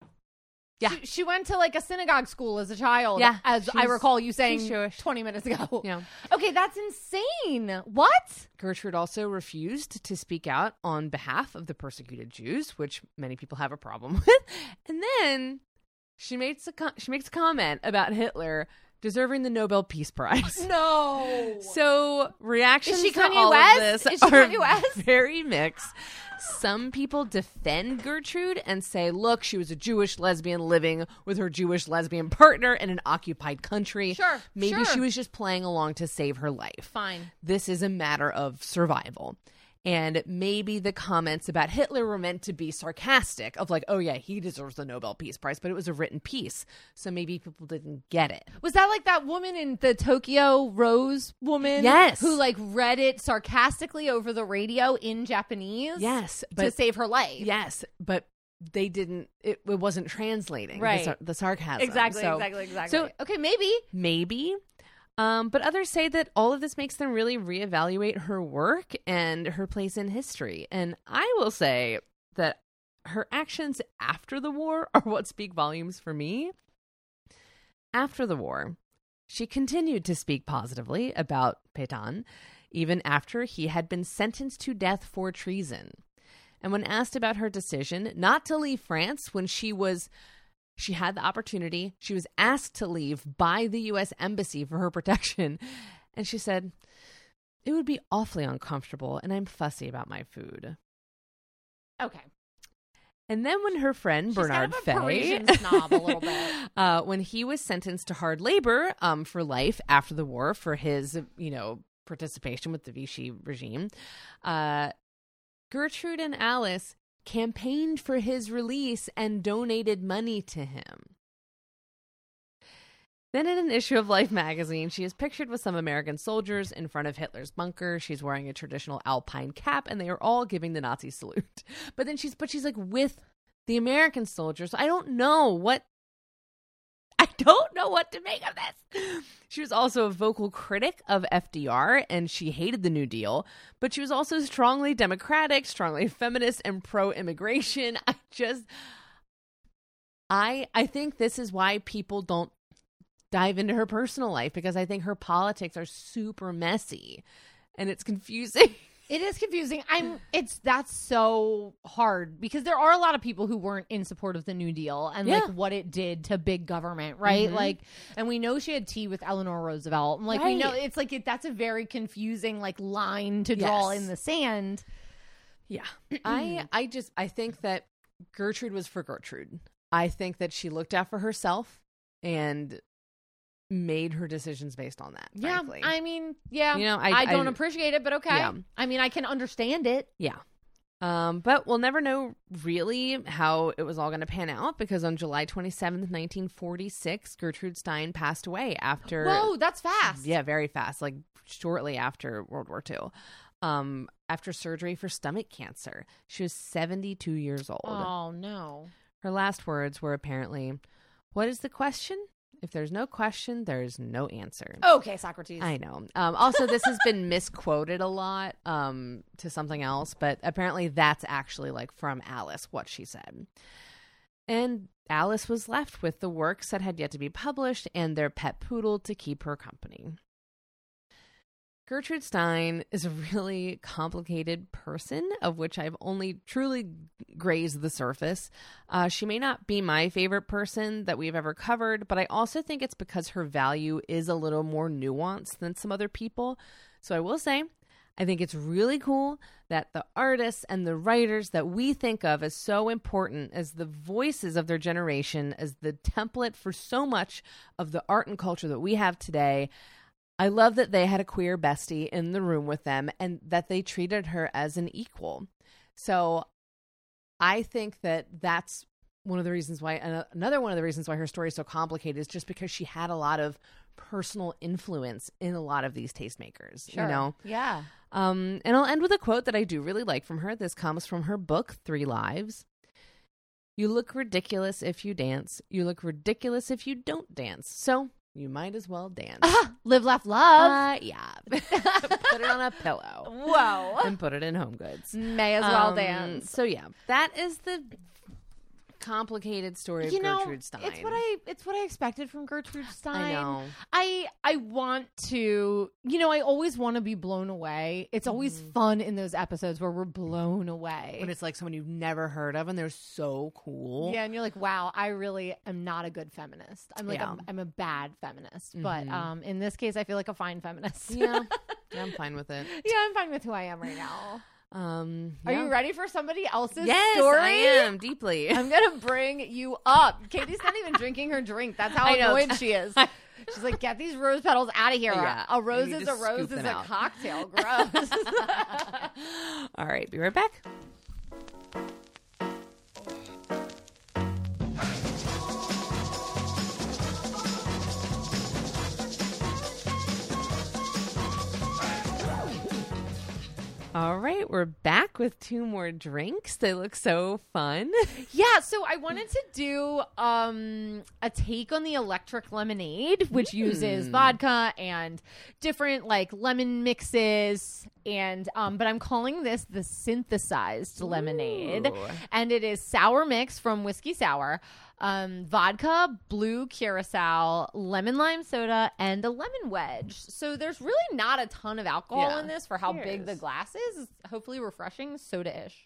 Speaker 2: Yeah.
Speaker 1: She, she went to like a synagogue school as a child.
Speaker 2: Yeah,
Speaker 1: As I
Speaker 2: she's-
Speaker 1: recall you saying
Speaker 2: she's Jewish.
Speaker 1: twenty minutes ago.
Speaker 2: Yeah.
Speaker 1: Okay, that's insane. What?
Speaker 2: Gertrude also refused to speak out on behalf of the persecuted Jews, which many people have a problem with. And then she makes a co- she makes a comment about Hitler deserving the Nobel Peace Prize.
Speaker 1: No.
Speaker 2: So reactions
Speaker 1: Is she
Speaker 2: to
Speaker 1: Kanye
Speaker 2: all
Speaker 1: West?
Speaker 2: of this
Speaker 1: Is she
Speaker 2: are
Speaker 1: Kanye West?
Speaker 2: very mixed. Some people defend Gertrude and say, look, she was a Jewish lesbian living with her Jewish lesbian partner in an occupied country.
Speaker 1: Sure,
Speaker 2: Maybe
Speaker 1: sure.
Speaker 2: she was just playing along to save her life.
Speaker 1: Fine.
Speaker 2: This is a matter of survival. And maybe the comments about Hitler were meant to be sarcastic, of like, oh yeah, he deserves the Nobel Peace Prize, but it was a written piece. So maybe people didn't get it.
Speaker 1: Was that like that woman in the Tokyo Rose woman?
Speaker 2: Yes.
Speaker 1: Who like read it sarcastically over the radio in Japanese?
Speaker 2: Yes.
Speaker 1: To
Speaker 2: But
Speaker 1: save her life.
Speaker 2: yes, but they didn't, it, it wasn't translating the
Speaker 1: Right.
Speaker 2: sar- the, sarcasm.
Speaker 1: Exactly,
Speaker 2: So
Speaker 1: exactly, exactly.
Speaker 2: so-
Speaker 1: okay, maybe.
Speaker 2: maybe. Um, but others say that all of this makes them really reevaluate her work and her place in history. And I will say that her actions after the war are what speak volumes for me. After the war, she continued to speak positively about Pétain, even after he had been sentenced to death for treason. And when asked about her decision not to leave France when she was She had the opportunity. She was asked to leave by the U S Embassy for her protection. And she said, it would be awfully uncomfortable, and I'm fussy about my food.
Speaker 1: Okay.
Speaker 2: And then when her friend
Speaker 1: She's
Speaker 2: Bernard
Speaker 1: kind of a
Speaker 2: Fay,
Speaker 1: Parisian snob a little bit.
Speaker 2: uh, when he was sentenced to hard labor um, for life after the war for his, you know, participation with the Vichy regime, uh, Gertrude and Alice campaigned for his release and donated money to him. Then in an issue of Life magazine, she is pictured with some American soldiers in front of Hitler's bunker. She's wearing a traditional alpine cap, and they are all giving the Nazi salute. But then she's, but she's like with the American soldiers. So I don't know what, I don't know what to make of this. She was also a vocal critic of F D R, and she hated the New Deal, but she was also strongly democratic, strongly feminist, and pro-immigration. I just, I, I think this is why people don't dive into her personal life, because I think her politics are super messy and it's confusing.
Speaker 1: It is confusing. I'm it's that's so hard because there are a lot of people who weren't in support of the New Deal and
Speaker 2: Yeah.
Speaker 1: like what it did to big government, right?
Speaker 2: Mhm.
Speaker 1: Like, and we know she had tea with Eleanor Roosevelt. And like we
Speaker 2: Right.
Speaker 1: know it's like it, that's a very confusing like line to draw
Speaker 2: Yes.
Speaker 1: in the sand.
Speaker 2: Yeah. I I just I think that Gertrude was for Gertrude. I think that she looked out for herself and made her decisions based on that. Frankly.
Speaker 1: Yeah, I mean, yeah,
Speaker 2: You know, I-
Speaker 1: I, don't
Speaker 2: I-
Speaker 1: appreciate it, but okay.
Speaker 2: Yeah.
Speaker 1: I mean, I can understand it.
Speaker 2: Yeah. Um, but we'll never know really how it was all going to pan out because on July twenty-seventh, nineteen forty-six, Gertrude Stein passed away after.
Speaker 1: Whoa, that's fast.
Speaker 2: Yeah, very fast, like shortly after World War Two. Um, after surgery for stomach cancer. She was seventy-two years old.
Speaker 1: Oh no.
Speaker 2: Her last words were apparently, "What is the question? If there's no question, there's no answer."
Speaker 1: Okay, Socrates.
Speaker 2: I know. Um, also, this has been misquoted a lot um, to something else, but apparently that's actually like from Alice, what she said. And Alice was left with the works that had yet to be published and their pet poodle to keep her company. Gertrude Stein is a really complicated person, of which I've only truly grazed the surface. Uh, she may not be my favorite person that we've ever covered, but I also think it's because her value is a little more nuanced than some other people. So I will say, I think it's really cool that the artists and the writers that we think of as so important as the voices of their generation, as the template for so much of the art and culture that we have today, I love that they had a queer bestie in the room with them and that they treated her as an equal. So I think that that's one of the reasons why, another one of the reasons why her story is so complicated is just because she had a lot of personal influence in a lot of these tastemakers,
Speaker 1: Sure.
Speaker 2: you know?
Speaker 1: Yeah.
Speaker 2: Um, and I'll end with a quote that I do really like from her. This comes from her book, Three Lives. "You look ridiculous if you dance. You look ridiculous if you don't dance. So you might as well dance."
Speaker 1: Ah, live, laugh, love.
Speaker 2: Uh, yeah. Put it on a pillow.
Speaker 1: Whoa.
Speaker 2: And put it in Home Goods.
Speaker 1: May as well
Speaker 2: Um,
Speaker 1: dance.
Speaker 2: So yeah, that is the complicated story of
Speaker 1: You know,
Speaker 2: Gertrude Stein.
Speaker 1: it's what I it's what I expected from Gertrude Stein.
Speaker 2: I know.
Speaker 1: I I want to, you know, I always want to be blown away. It's always
Speaker 2: Mhm.
Speaker 1: fun in those episodes where we're blown away.
Speaker 2: When it's like someone you've never heard of and they're so cool.
Speaker 1: Yeah, and you're like, wow, I really am not a good feminist. I'm like,
Speaker 2: Yeah.
Speaker 1: I'm, I'm a bad feminist. But
Speaker 2: Mhm.
Speaker 1: um, in this case, I feel like a fine feminist.
Speaker 2: Yeah. Yeah, I'm fine with it.
Speaker 1: Yeah, I'm fine with who I am right now.
Speaker 2: Um,
Speaker 1: Are
Speaker 2: yeah.
Speaker 1: you ready for somebody else's
Speaker 2: Yes,
Speaker 1: story?
Speaker 2: I am deeply.
Speaker 1: I'm gonna bring you up. Katie's not even drinking her drink. That's how
Speaker 2: I know.
Speaker 1: annoyed she is. She's like, get these rose petals out of here.
Speaker 2: Yeah,
Speaker 1: A rose
Speaker 2: I need
Speaker 1: is
Speaker 2: to
Speaker 1: a rose
Speaker 2: scoop
Speaker 1: is
Speaker 2: them
Speaker 1: a
Speaker 2: out.
Speaker 1: cocktail. Gross.
Speaker 2: All right, be right back. All right, we're back with two more drinks. They look so fun.
Speaker 1: Yeah, so I wanted to do um, a take on the electric lemonade, which uses
Speaker 2: Mm.
Speaker 1: vodka and different like lemon mixes, and um, but I'm calling this the synthesized lemonade,
Speaker 2: Ooh.
Speaker 1: and it is sour mix from Whiskey Sour, um, vodka, blue curacao, lemon lime soda, and a lemon wedge. So there's really not a ton of alcohol
Speaker 2: Yeah.
Speaker 1: in this for how big the
Speaker 2: Cheers.
Speaker 1: glass is. It's hopefully refreshing, soda-ish.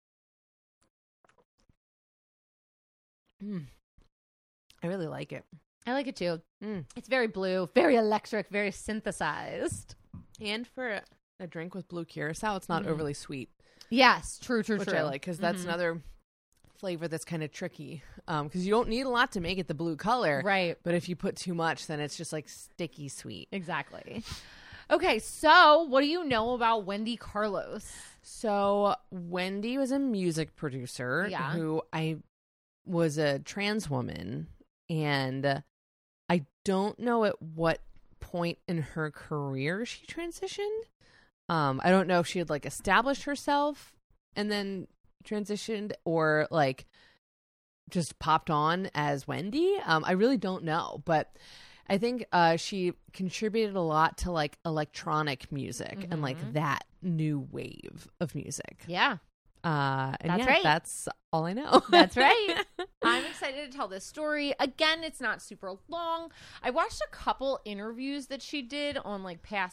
Speaker 2: Mm. I really like it.
Speaker 1: I like it too.
Speaker 2: Mm.
Speaker 1: It's very blue, very electric, very synthesized.
Speaker 2: And for a, a drink with blue curacao, it's not
Speaker 1: Mhm.
Speaker 2: overly sweet,
Speaker 1: Yes, true, true,
Speaker 2: which
Speaker 1: true.
Speaker 2: I like because that's
Speaker 1: Mhm.
Speaker 2: another flavor that's kind of tricky because you don't need a lot to make it the blue color.
Speaker 1: Right,
Speaker 2: But if you put too much, then it's just like sticky sweet.
Speaker 1: exactly. Okay, so what do you know about Wendy Carlos?
Speaker 2: So Wendy was a music producer
Speaker 1: Yeah.
Speaker 2: who I was a trans woman, and I don't know at what point in her career she transitioned. Um, I don't know if she had like established herself and then transitioned or like just popped on as Wendy. Um, I really don't know, but I think uh, she contributed a lot to like electronic music and like
Speaker 1: Mhm.
Speaker 2: that new wave of music.
Speaker 1: Yeah,
Speaker 2: Uh, and
Speaker 1: That's
Speaker 2: yeah,
Speaker 1: right.
Speaker 2: That's all I know.
Speaker 1: that's right. I'm excited to tell this story. Again, it's not super long. I watched a couple interviews that she did on like past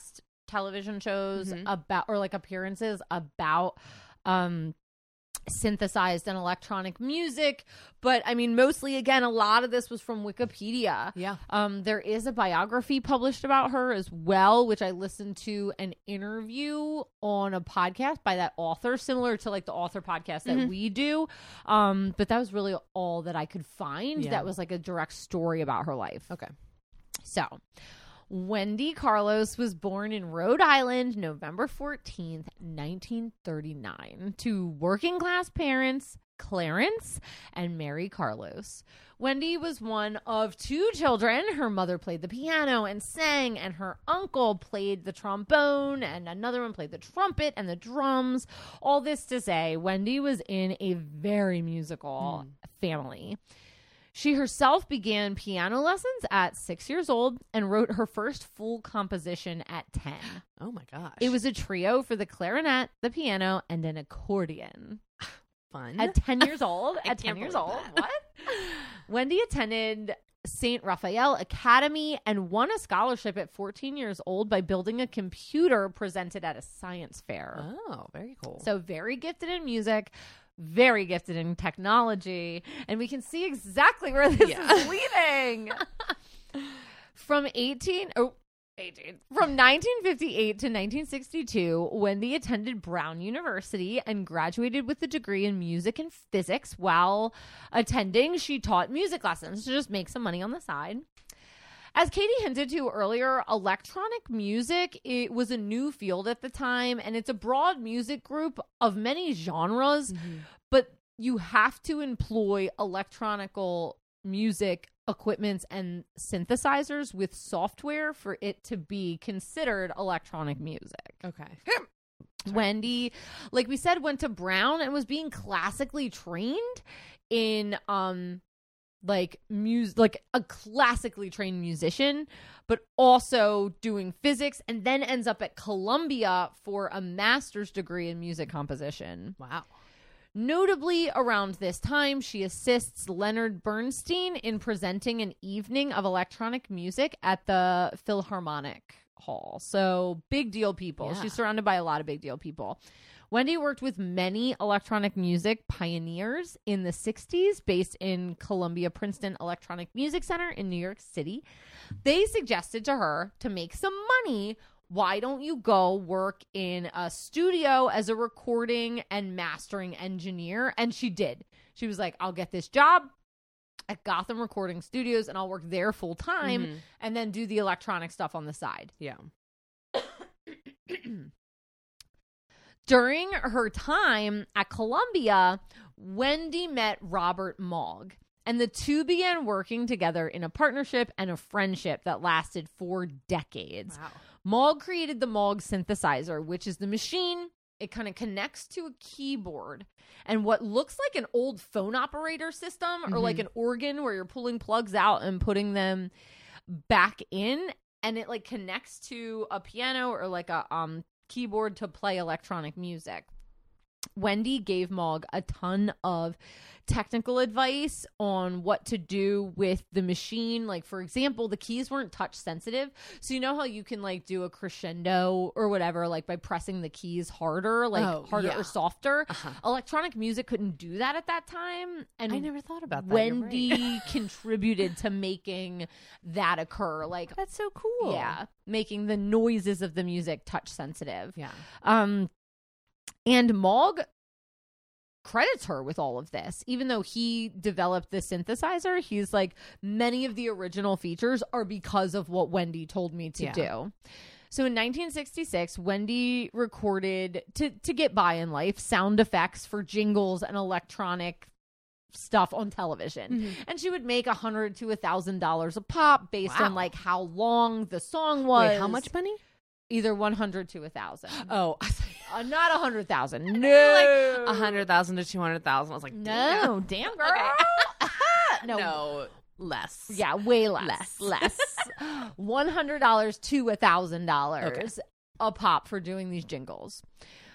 Speaker 1: television shows
Speaker 2: Mhm.
Speaker 1: about, or like appearances about um synthesized and electronic music. But I mean, mostly, again, a lot of this was from Wikipedia.
Speaker 2: Yeah.
Speaker 1: Um, there is a biography published about her as well, which I listened to an interview on a podcast by that author, similar to like the author podcast that
Speaker 2: Mhm.
Speaker 1: we do. Um, but that was really all that I could find
Speaker 2: Yeah.
Speaker 1: that was like a direct story about her life.
Speaker 2: Okay.
Speaker 1: So, Wendy Carlos was born in Rhode Island, November fourteenth, nineteen thirty-nine, to working class parents, Clarence and Mary Carlos. Wendy was one of two children. Her mother played the piano and sang, and her uncle played the trombone, and another one played the trumpet and the drums. All this to say, Wendy was in a very musical
Speaker 2: Mm.
Speaker 1: family. She herself began piano lessons at six years old and wrote her first full composition at ten.
Speaker 2: Oh my gosh.
Speaker 1: It was a trio for the clarinet, the piano, and an accordion.
Speaker 2: fun.
Speaker 1: At ten years old,
Speaker 2: I
Speaker 1: at ten
Speaker 2: can't
Speaker 1: years
Speaker 2: believe
Speaker 1: old,
Speaker 2: that.
Speaker 1: what? Wendy attended Saint Raphael Academy and won a scholarship at fourteen years old by building a computer presented at a science fair.
Speaker 2: Oh, very cool.
Speaker 1: So very gifted in music, very gifted in technology, and we can see exactly where this
Speaker 2: Yeah.
Speaker 1: is leading. From eighteen oh eighteen From nineteen fifty-eight to nineteen sixty-two, Wendy attended Brown University and graduated with a degree in music and physics. While attending, she taught music lessons to just make some money on the side. As Katie hinted to earlier, electronic music, it was a new field at the time, and it's a broad music group of many genres,
Speaker 2: Mhm.
Speaker 1: but you have to employ electronical music equipments and synthesizers with software for it to be considered electronic music.
Speaker 2: Okay.
Speaker 1: Wendy, like we said, went to Brown and was being classically trained in um like music, like a classically trained musician, but also doing physics, and then ends up at Columbia for a master's degree in music composition.
Speaker 2: Wow.
Speaker 1: Notably, around this time, she assists Leonard Bernstein in presenting an evening of electronic music at the Philharmonic Hall. So, big deal people.
Speaker 2: Yeah.
Speaker 1: She's surrounded by a lot of big deal people. Wendy worked with many electronic music pioneers in the sixties based in Columbia Princeton Electronic Music Center in New York City. They suggested to her, to make some money, why don't you go work in a studio as a recording and mastering engineer? And she did. She was like, I'll get this job at Gotham Recording Studios and I'll work there full time
Speaker 2: Mhm.
Speaker 1: and then do the electronic stuff on the side.
Speaker 2: Yeah.
Speaker 1: During her time at Columbia, Wendy met Robert Moog, and the two began working together in a partnership and a friendship that lasted for decades.
Speaker 2: Wow.
Speaker 1: Moog created the Moog synthesizer, which is the machine. It kind of connects to a keyboard and what looks like an old phone operator system or
Speaker 2: Mhm.
Speaker 1: like an organ where you're pulling plugs out and putting them back in, and it like connects to a piano or like a um keyboard to play electronic music. Wendy gave Moog a ton of technical advice on what to do with the machine. Like, for example, the keys weren't touch sensitive. So you know how you can like do a crescendo or whatever, like by pressing the keys harder, like
Speaker 2: Oh,
Speaker 1: harder
Speaker 2: yeah.
Speaker 1: or softer.
Speaker 2: Uh-huh.
Speaker 1: Electronic music couldn't do that at that time. And
Speaker 2: I never thought about that. You're right.
Speaker 1: Wendy contributed to making that occur. Like,
Speaker 2: That's so cool.
Speaker 1: yeah, making the noises of the music touch sensitive.
Speaker 2: Yeah.
Speaker 1: Um, and Moog credits her with all of this, even though he developed the synthesizer. He's like, many of the original features are because of what Wendy told me to
Speaker 2: Yeah.
Speaker 1: do. So in nineteen sixty-six, Wendy recorded, to to get by in life, sound effects for jingles and electronic stuff on television.
Speaker 2: Mhm.
Speaker 1: And she would make a hundred to a thousand dollars a pop based
Speaker 2: Wow.
Speaker 1: on like how long the song was.
Speaker 2: Wait, how much money?
Speaker 1: Either one hundred to a thousand.
Speaker 2: Oh,
Speaker 1: Uh, not a hundred thousand. No,
Speaker 2: like a hundred thousand to two hundred thousand. I was like,
Speaker 1: no, damn girl. no,
Speaker 2: no, less.
Speaker 1: yeah, way less,
Speaker 2: Less.
Speaker 1: less. One hundred dollars to a thousand dollars a pop for doing these jingles.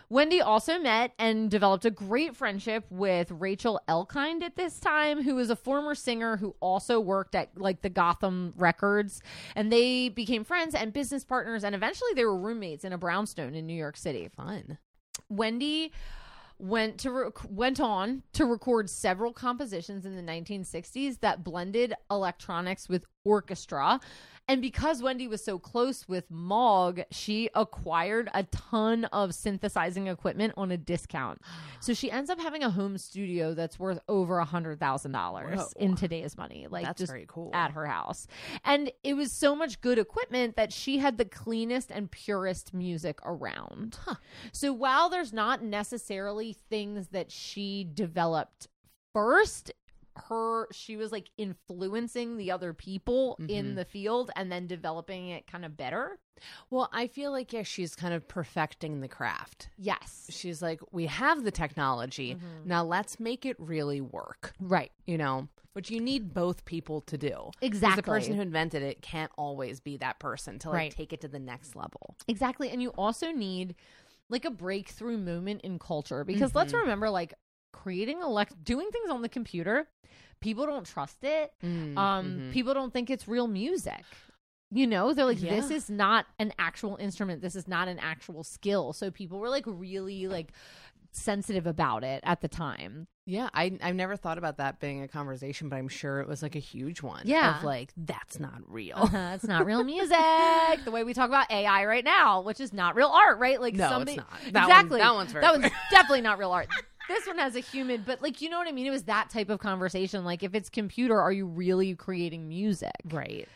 Speaker 1: Wendy also met and developed a great friendship with Rachel Elkind at this time, who was a former singer who also worked at like the Gotham Records, and they became friends and business partners, and eventually they were roommates in a brownstone in New York City.
Speaker 2: Fun.
Speaker 1: Wendy went to rec- went on to record several compositions in the nineteen sixties that blended electronics with orchestra. And because Wendy was so close with Moog, she acquired a ton of synthesizing equipment on a discount. So she ends up having a home studio that's worth over a hundred thousand dollars in today's money. Like,
Speaker 2: that's
Speaker 1: just
Speaker 2: very cool.
Speaker 1: At her house. And it was so much good equipment that she had the cleanest and purest music around.
Speaker 2: Huh.
Speaker 1: So while there's not necessarily things that she developed first, her she was like influencing the other people mm-hmm. in the field and then developing it kind of better.
Speaker 2: Well, I feel like, yeah, she's kind of perfecting the craft.
Speaker 1: Yes.
Speaker 2: She's like, we have the technology. Mm-hmm. Now let's make it really work.
Speaker 1: Right.
Speaker 2: You know, which you need both people to do.
Speaker 1: Exactly.
Speaker 2: The person who invented it can't always be that person to like
Speaker 1: right.
Speaker 2: take it to the next level.
Speaker 1: Exactly. And you also need like a breakthrough moment in culture, because mm-hmm. let's remember, like, creating elect doing things on the computer, people don't trust it. Mm, um mm-hmm. People don't think it's real music. You know, they're like, yeah. this is not an actual instrument, this is not an actual skill. So people were like really like sensitive about it at the time.
Speaker 2: Yeah, I I've never thought about that being a conversation, but I'm sure it was like a huge one.
Speaker 1: Yeah,
Speaker 2: of like, that's not real.
Speaker 1: Uh-huh, it's not real music. The way we talk about A I right now, which is not real art, right? Like,
Speaker 2: no,
Speaker 1: somebody,
Speaker 2: it's not. That
Speaker 1: exactly.
Speaker 2: One, that one's very
Speaker 1: that
Speaker 2: clear.
Speaker 1: one's definitely not real art. This one has a human, but like, you know what I mean? It was that type of conversation. Like, if it's computer, are you really creating music?
Speaker 2: Right.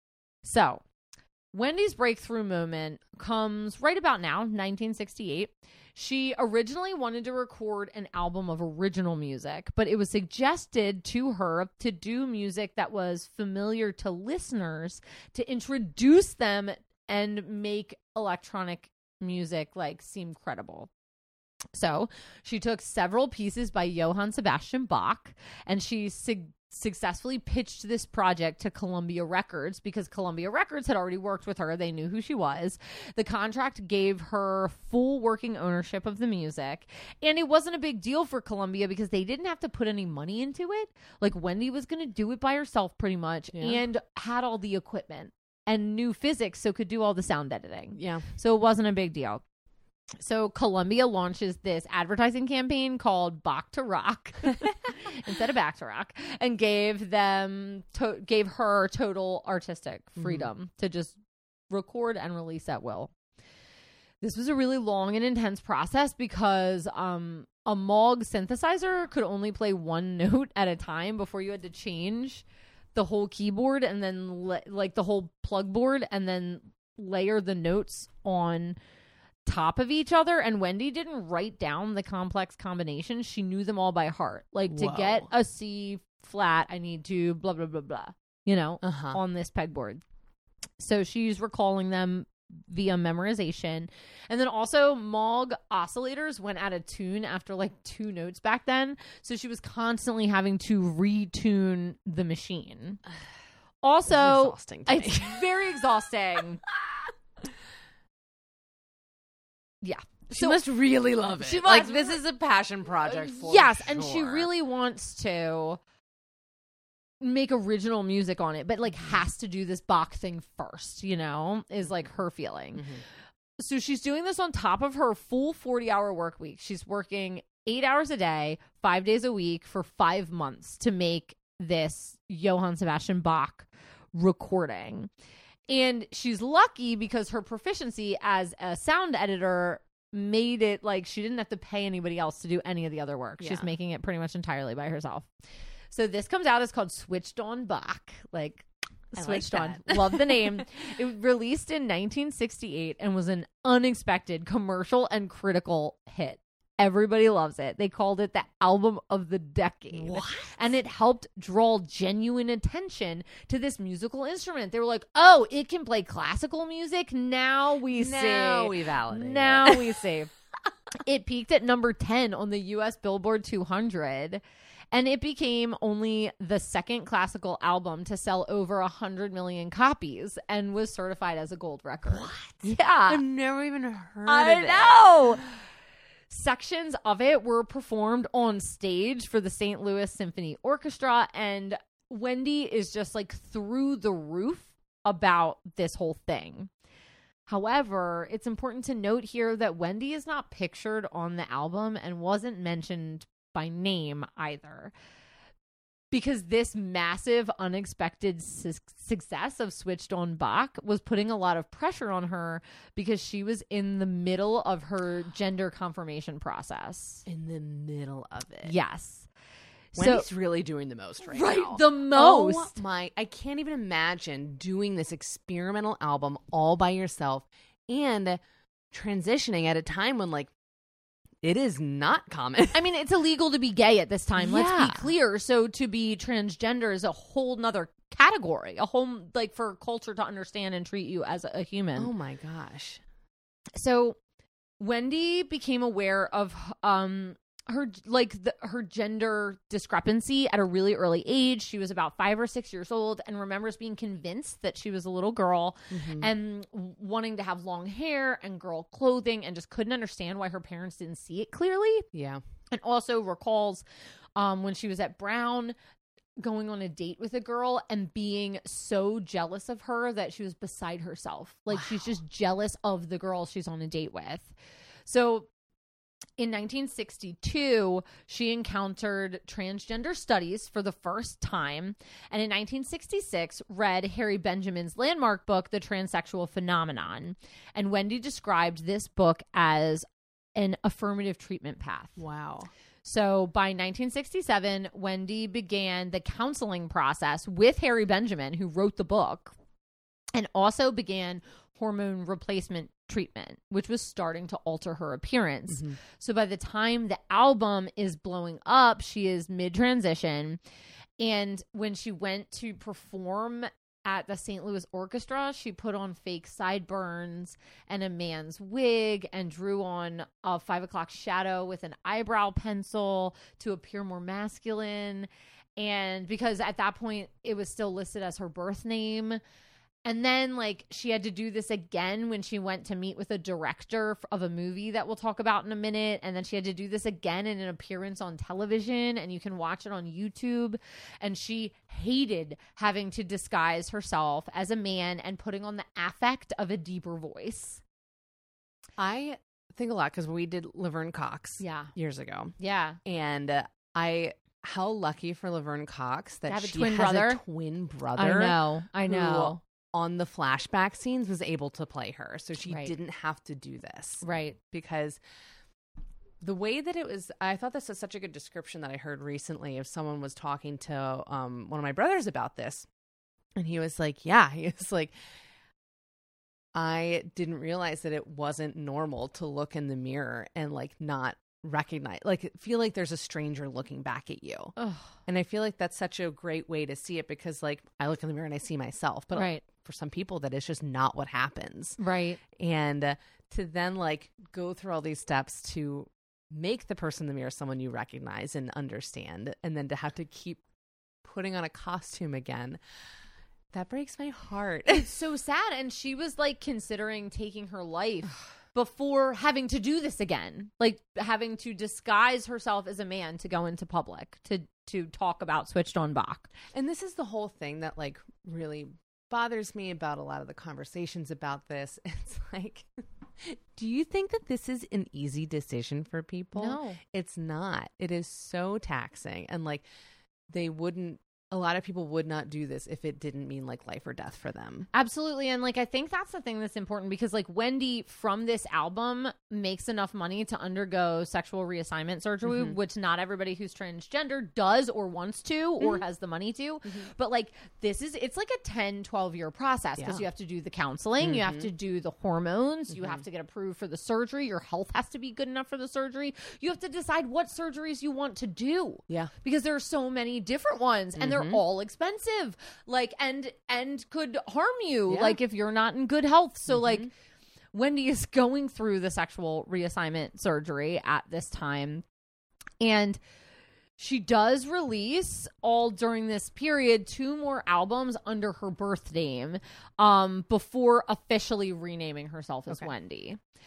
Speaker 1: So Wendy's breakthrough moment comes right about now, nineteen sixty-eight. She originally wanted to record an album of original music, but it was suggested to her to do music that was familiar to listeners to introduce them and make electronic music like seem credible. So she took several pieces by Johann Sebastian Bach, and she sig- successfully pitched this project to Columbia Records, because Columbia Records had already worked with her. They knew who she was. The contract gave her full working ownership of the music, and it wasn't a big deal for Columbia because they didn't have to put any money into it. Like, Wendy was going to do it by herself pretty much, yeah. and had all the equipment and knew physics, so could do all the sound editing.
Speaker 2: Yeah.
Speaker 1: So it wasn't a big deal. So Columbia launches this advertising campaign called Bach to Rock instead of Back to Rock, and gave them to- gave her total artistic freedom mm-hmm. to just record and release at will. This was a really long and intense process because um, a Moog synthesizer could only play one note at a time before you had to change the whole keyboard and then le- like the whole plug board and then layer the notes on top of each other. And Wendy didn't write down the complex combinations. She knew them all by heart. Like,
Speaker 2: Whoa.
Speaker 1: to get a C flat, I need to blah, blah, blah, blah, you know,
Speaker 2: uh-huh.
Speaker 1: on this pegboard. So she's recalling them via memorization. And then also Moog oscillators went out of tune after like two notes back then. So she was constantly having to retune the machine. Also,
Speaker 2: exhausting to me.
Speaker 1: It's very exhausting. Yeah.
Speaker 2: She
Speaker 1: So-
Speaker 2: must really love it.
Speaker 1: She
Speaker 2: like,
Speaker 1: must-
Speaker 2: this is a passion project for
Speaker 1: yes,
Speaker 2: sure.
Speaker 1: and she really wants to make original music on it, but like has to do this Bach thing first, you know, is like her feeling.
Speaker 2: Mm-hmm.
Speaker 1: So she's doing this on top of her full forty hour work week. She's working eight hours a day, five days a week for five months to make this Johann Sebastian Bach recording. And she's lucky because her proficiency as a sound editor made it like she didn't have to pay anybody else to do any of the other work.
Speaker 2: Yeah.
Speaker 1: She's making it pretty much entirely by herself. So this comes out as called Switched On Bach. Like,
Speaker 2: I
Speaker 1: Switched
Speaker 2: like
Speaker 1: On.
Speaker 2: that.
Speaker 1: Love the name. It was released in nineteen sixty-eight and was an unexpected commercial and critical hit. Everybody loves it. They called it the album of the decade.
Speaker 2: What?
Speaker 1: And it helped draw genuine attention to this musical instrument. They were like, oh, it can play classical music? Now we see.
Speaker 2: Now we validate
Speaker 1: Now
Speaker 2: it.
Speaker 1: we see. It peaked at number ten on the U S Billboard two hundred. And it became only the second classical album to sell over one hundred million copies and was certified as a gold record.
Speaker 2: What?
Speaker 1: Yeah.
Speaker 2: I've never even heard
Speaker 1: I
Speaker 2: of it.
Speaker 1: know. Sections of it were performed on stage for the Saint Louis Symphony Orchestra, and Wendy is just like through the roof about this whole thing. However, it's important to note here that Wendy is not pictured on the album and wasn't mentioned by name either. Because this massive, unexpected su- success of Switched on Bach was putting a lot of pressure on her because she was in the middle of her gender confirmation process.
Speaker 2: In the middle of it.
Speaker 1: Yes.
Speaker 2: Wendy's
Speaker 1: so,
Speaker 2: really doing the most right,
Speaker 1: right
Speaker 2: now.
Speaker 1: The most.
Speaker 2: Oh my, I can't even imagine doing this experimental album all by yourself and transitioning at a time when, like, it is not common.
Speaker 1: I mean, it's illegal to be gay at this time. Let's
Speaker 2: Yeah.
Speaker 1: be clear. So to be transgender is a whole nother category, a whole, like, for culture to understand and treat you as a human.
Speaker 2: Oh my gosh.
Speaker 1: So Wendy became aware of um her like the, her gender discrepancy at a really early age. She was about five or six years old and remembers being convinced that she was a little girl
Speaker 2: Mm-hmm.
Speaker 1: and wanting to have long hair and girl clothing, and just couldn't understand why her parents didn't see it clearly.
Speaker 2: Yeah.
Speaker 1: And also recalls um, when she was at Brown going on a date with a girl and being so jealous of her that she was beside herself. Like,
Speaker 2: Wow.
Speaker 1: she's just jealous of the girl she's on a date with. So in nineteen sixty-two, she encountered transgender studies for the first time, and in nineteen sixty-six read Harry Benjamin's landmark book, The Transsexual Phenomenon. And Wendy described this book as an affirmative treatment path.
Speaker 2: Wow.
Speaker 1: So by nineteen sixty-seven, Wendy began the counseling process with Harry Benjamin, who wrote the book, and also began hormone replacement treatment, which was starting to alter her appearance.
Speaker 2: Mm-hmm.
Speaker 1: So by the time the album is blowing up, she is mid-transition. And when she went to perform at the Saint Louis Orchestra, she put on fake sideburns and a man's wig and drew on a five o'clock shadow with an eyebrow pencil to appear more masculine. And because at that point it was still listed as her birth name. And then, like, she had to do this again when she went to meet with a director of a movie that we'll talk about in a minute. And then she had to do this again in an appearance on television, and you can watch it on YouTube. And she hated having to disguise herself as a man and putting on the affect of a deeper voice.
Speaker 2: I think a lot because we did Laverne Cox
Speaker 1: Yeah.
Speaker 2: years ago.
Speaker 1: Yeah.
Speaker 2: And uh, I, how lucky for Laverne Cox that
Speaker 1: To have a
Speaker 2: she
Speaker 1: twin
Speaker 2: has
Speaker 1: brother?
Speaker 2: a twin brother.
Speaker 1: I know. I know.
Speaker 2: On the flashback scenes was able to play her. So she
Speaker 1: Right.
Speaker 2: didn't have to do this.
Speaker 1: Right.
Speaker 2: Because the way that it was, I thought this was such a good description that I heard recently of someone was talking to um, one of my brothers about this. And he was like, yeah, he was like, I didn't realize that it wasn't normal to look in the mirror and like not recognize, like feel like there's a stranger looking back at you.
Speaker 1: Ugh.
Speaker 2: And I feel like that's such a great way to see it because like I look in the mirror and I see myself, but
Speaker 1: Right.
Speaker 2: for some people that is just not what happens.
Speaker 1: Right.
Speaker 2: And uh, to then like go through all these steps to make the person in the mirror someone you recognize and understand, and then to have to keep putting on a costume again. That breaks my heart.
Speaker 1: It's so sad. And she was like considering taking her life before having to do this again, like having to disguise herself as a man to go into public to to talk about Switched on Bach.
Speaker 2: And this is the whole thing that like really bothers me about a lot of the conversations about this. It's like, do you think that this is an easy decision for people?
Speaker 1: No.
Speaker 2: It's not. It is so taxing. And like they wouldn't, a lot of people would not do this if it didn't mean like life or death for them.
Speaker 1: Absolutely. And like I think that's the thing that's important, because like Wendy from this album makes enough money to undergo sexual reassignment surgery,
Speaker 2: Mm-hmm.
Speaker 1: which not everybody who's transgender does or wants to or
Speaker 2: Mm-hmm.
Speaker 1: has the money to. Mm-hmm. But like this is, it's like a ten, twelve year process, because
Speaker 2: Yeah.
Speaker 1: you have to do the counseling,
Speaker 2: Mm-hmm.
Speaker 1: you have to do the hormones, you have to get approved for the surgery, your health has to be good enough for the surgery. You have to decide what surgeries you want to do.
Speaker 2: Yeah.
Speaker 1: Because there are so many different ones and they're all expensive, like, and and could harm you,
Speaker 2: Yeah.
Speaker 1: like if you're not in good health. So like Wendy is going through the sexual reassignment surgery at this time, and she does release all during this period two more albums under her birth name um before officially renaming herself as
Speaker 2: Okay.
Speaker 1: Wendy.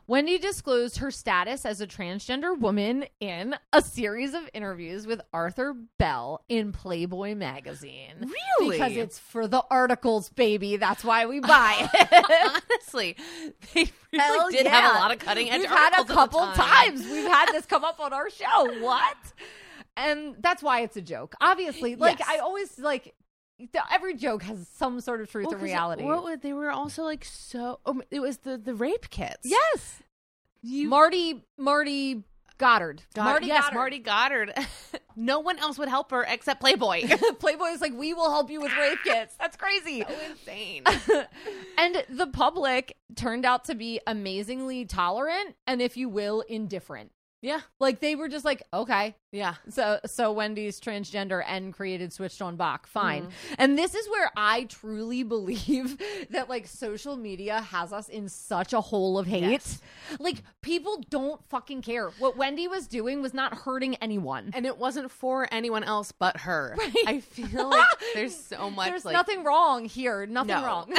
Speaker 1: Wendy disclosed her status as a transgender woman in a series of interviews with Arthur Bell in Playboy magazine.
Speaker 2: Really?
Speaker 1: Because it's for the articles, baby. That's why we buy it.
Speaker 2: Honestly, they really
Speaker 1: Hell
Speaker 2: did
Speaker 1: yeah.
Speaker 2: have a lot of cutting edge
Speaker 1: We've had a
Speaker 2: articles at the
Speaker 1: couple
Speaker 2: time.
Speaker 1: times. We've had this come up on our show. What? And that's why it's a joke. Obviously, like
Speaker 2: Yes.
Speaker 1: I always like th- every joke has some sort of truth
Speaker 2: Well,
Speaker 1: and
Speaker 2: 'cause
Speaker 1: reality.
Speaker 2: What would, they were also like so. Oh, it was the the rape kits.
Speaker 1: Yes.
Speaker 2: You,
Speaker 1: Marty Marty Goddard.
Speaker 2: God,
Speaker 1: Marty
Speaker 2: yes,
Speaker 1: Goddard.
Speaker 2: Marty Goddard. No one else would help her except Playboy.
Speaker 1: Playboy is like, we will help you with rape kits. That's crazy.
Speaker 2: So insane.
Speaker 1: And the public turned out to be amazingly tolerant and, if you will, indifferent.
Speaker 2: Yeah,
Speaker 1: Like they were just like, okay.
Speaker 2: yeah.
Speaker 1: So so Wendy's transgender and created Switched on Bach. Fine.
Speaker 2: Mm-hmm.
Speaker 1: And this is where I truly believe that like social media has us in such a hole of hate.
Speaker 2: Yes.
Speaker 1: Like people don't fucking care. What Wendy was doing was not hurting anyone.
Speaker 2: And it wasn't for anyone else but her.
Speaker 1: Right.
Speaker 2: I feel like there's so much.
Speaker 1: There's
Speaker 2: like,
Speaker 1: nothing wrong here. Nothing
Speaker 2: No.
Speaker 1: wrong.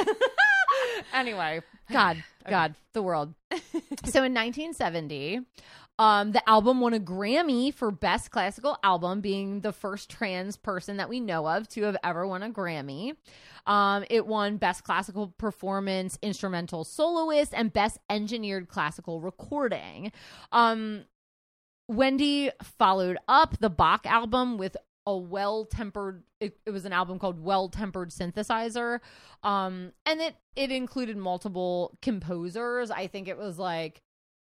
Speaker 1: Anyway, God, God, the world. So in nineteen seventy, um, the album won a Grammy for Best Classical Album, being the first trans person that we know of to have ever won a Grammy. Um, it won Best Classical Performance, Instrumental Soloist, and Best Engineered Classical Recording. Um, Wendy followed up the Bach album with a well-tempered it, it was an album called Well-Tempered Synthesizer, um and it it included multiple composers. I think it was like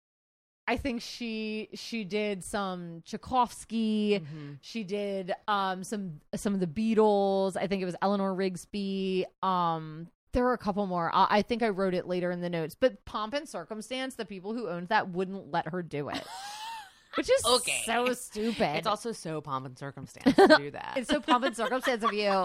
Speaker 1: I think she she did some Tchaikovsky.
Speaker 2: Mm-hmm.
Speaker 1: She did um some some of the Beatles. I think it was Eleanor Rigsby. Um there were a couple more. I, I think I wrote it later in the notes, but Pomp and Circumstance, the people who owned that wouldn't let her do it. Which is
Speaker 2: Okay.
Speaker 1: so stupid.
Speaker 2: It's also so pomp and circumstance to do that.
Speaker 1: It's so pomp and circumstance of you.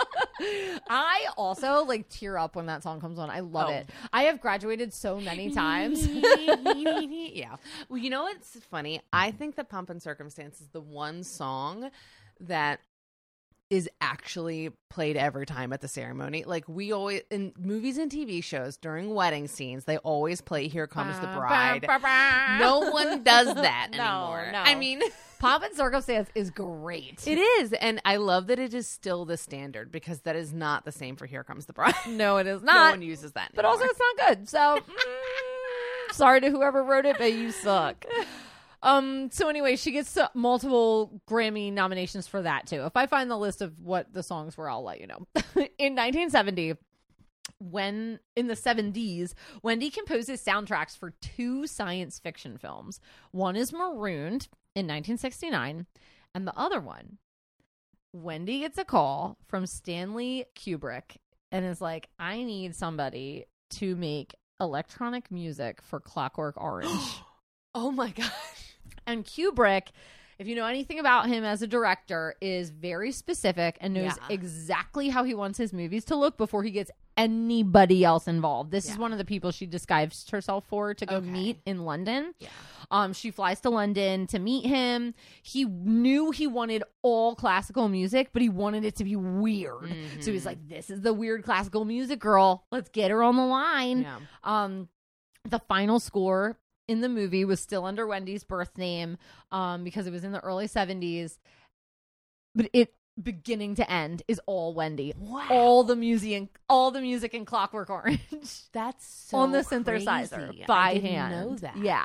Speaker 1: I also like tear up when that song comes on. I love
Speaker 2: Oh.
Speaker 1: it. I have graduated so many times.
Speaker 2: Yeah. Well, you know what's funny? I think that Pomp and Circumstance is the one song that is actually played every time at the ceremony. Like we always in movies and T V shows during wedding scenes, they always play "Here Comes the Bride." No one does that
Speaker 1: No,
Speaker 2: anymore.
Speaker 1: no.
Speaker 2: I mean,
Speaker 1: Pomp and Circumstance is great.
Speaker 2: it is, and I love that it is still the standard because that is not the same for "Here Comes the Bride."
Speaker 1: No, it is
Speaker 2: No
Speaker 1: not.
Speaker 2: one uses that,
Speaker 1: But also,
Speaker 2: anymore.
Speaker 1: it's not good. So, mm, sorry to whoever wrote it, but you suck. Um. So anyway, she gets uh, multiple Grammy nominations for that too. If I find the list of what the songs were, I'll let you know. In nineteen seventy, when in the seventies, Wendy composes soundtracks for two science fiction films. One is Marooned in nineteen sixty-nine, and the other one, Wendy gets a call from Stanley Kubrick and is like, "I need somebody to make electronic music for Clockwork Orange."
Speaker 2: Oh my gosh.
Speaker 1: And Kubrick, if you know anything about him as a director, is very specific and knows
Speaker 2: Yeah.
Speaker 1: exactly how he wants his movies to look before he gets anybody else involved. This
Speaker 2: Yeah.
Speaker 1: is one of the people she disguised herself for to go
Speaker 2: Okay.
Speaker 1: meet in London.
Speaker 2: Yeah.
Speaker 1: Um, she flies to London to meet him. He knew he wanted all classical music, but he wanted it to be weird.
Speaker 2: Mhm.
Speaker 1: So he's like, "This is the weird classical music girl. Let's get her on the line."
Speaker 2: Yeah.
Speaker 1: Um, the final score in the movie was still under Wendy's birth name, um, because it was in the early seventies. But it, beginning to end, is all Wendy.
Speaker 2: Wow.
Speaker 1: All the music, all the music in Clockwork Orange
Speaker 2: That's so
Speaker 1: on the synthesizer
Speaker 2: crazy.
Speaker 1: by
Speaker 2: I didn't
Speaker 1: hand.
Speaker 2: know that.
Speaker 1: Yeah.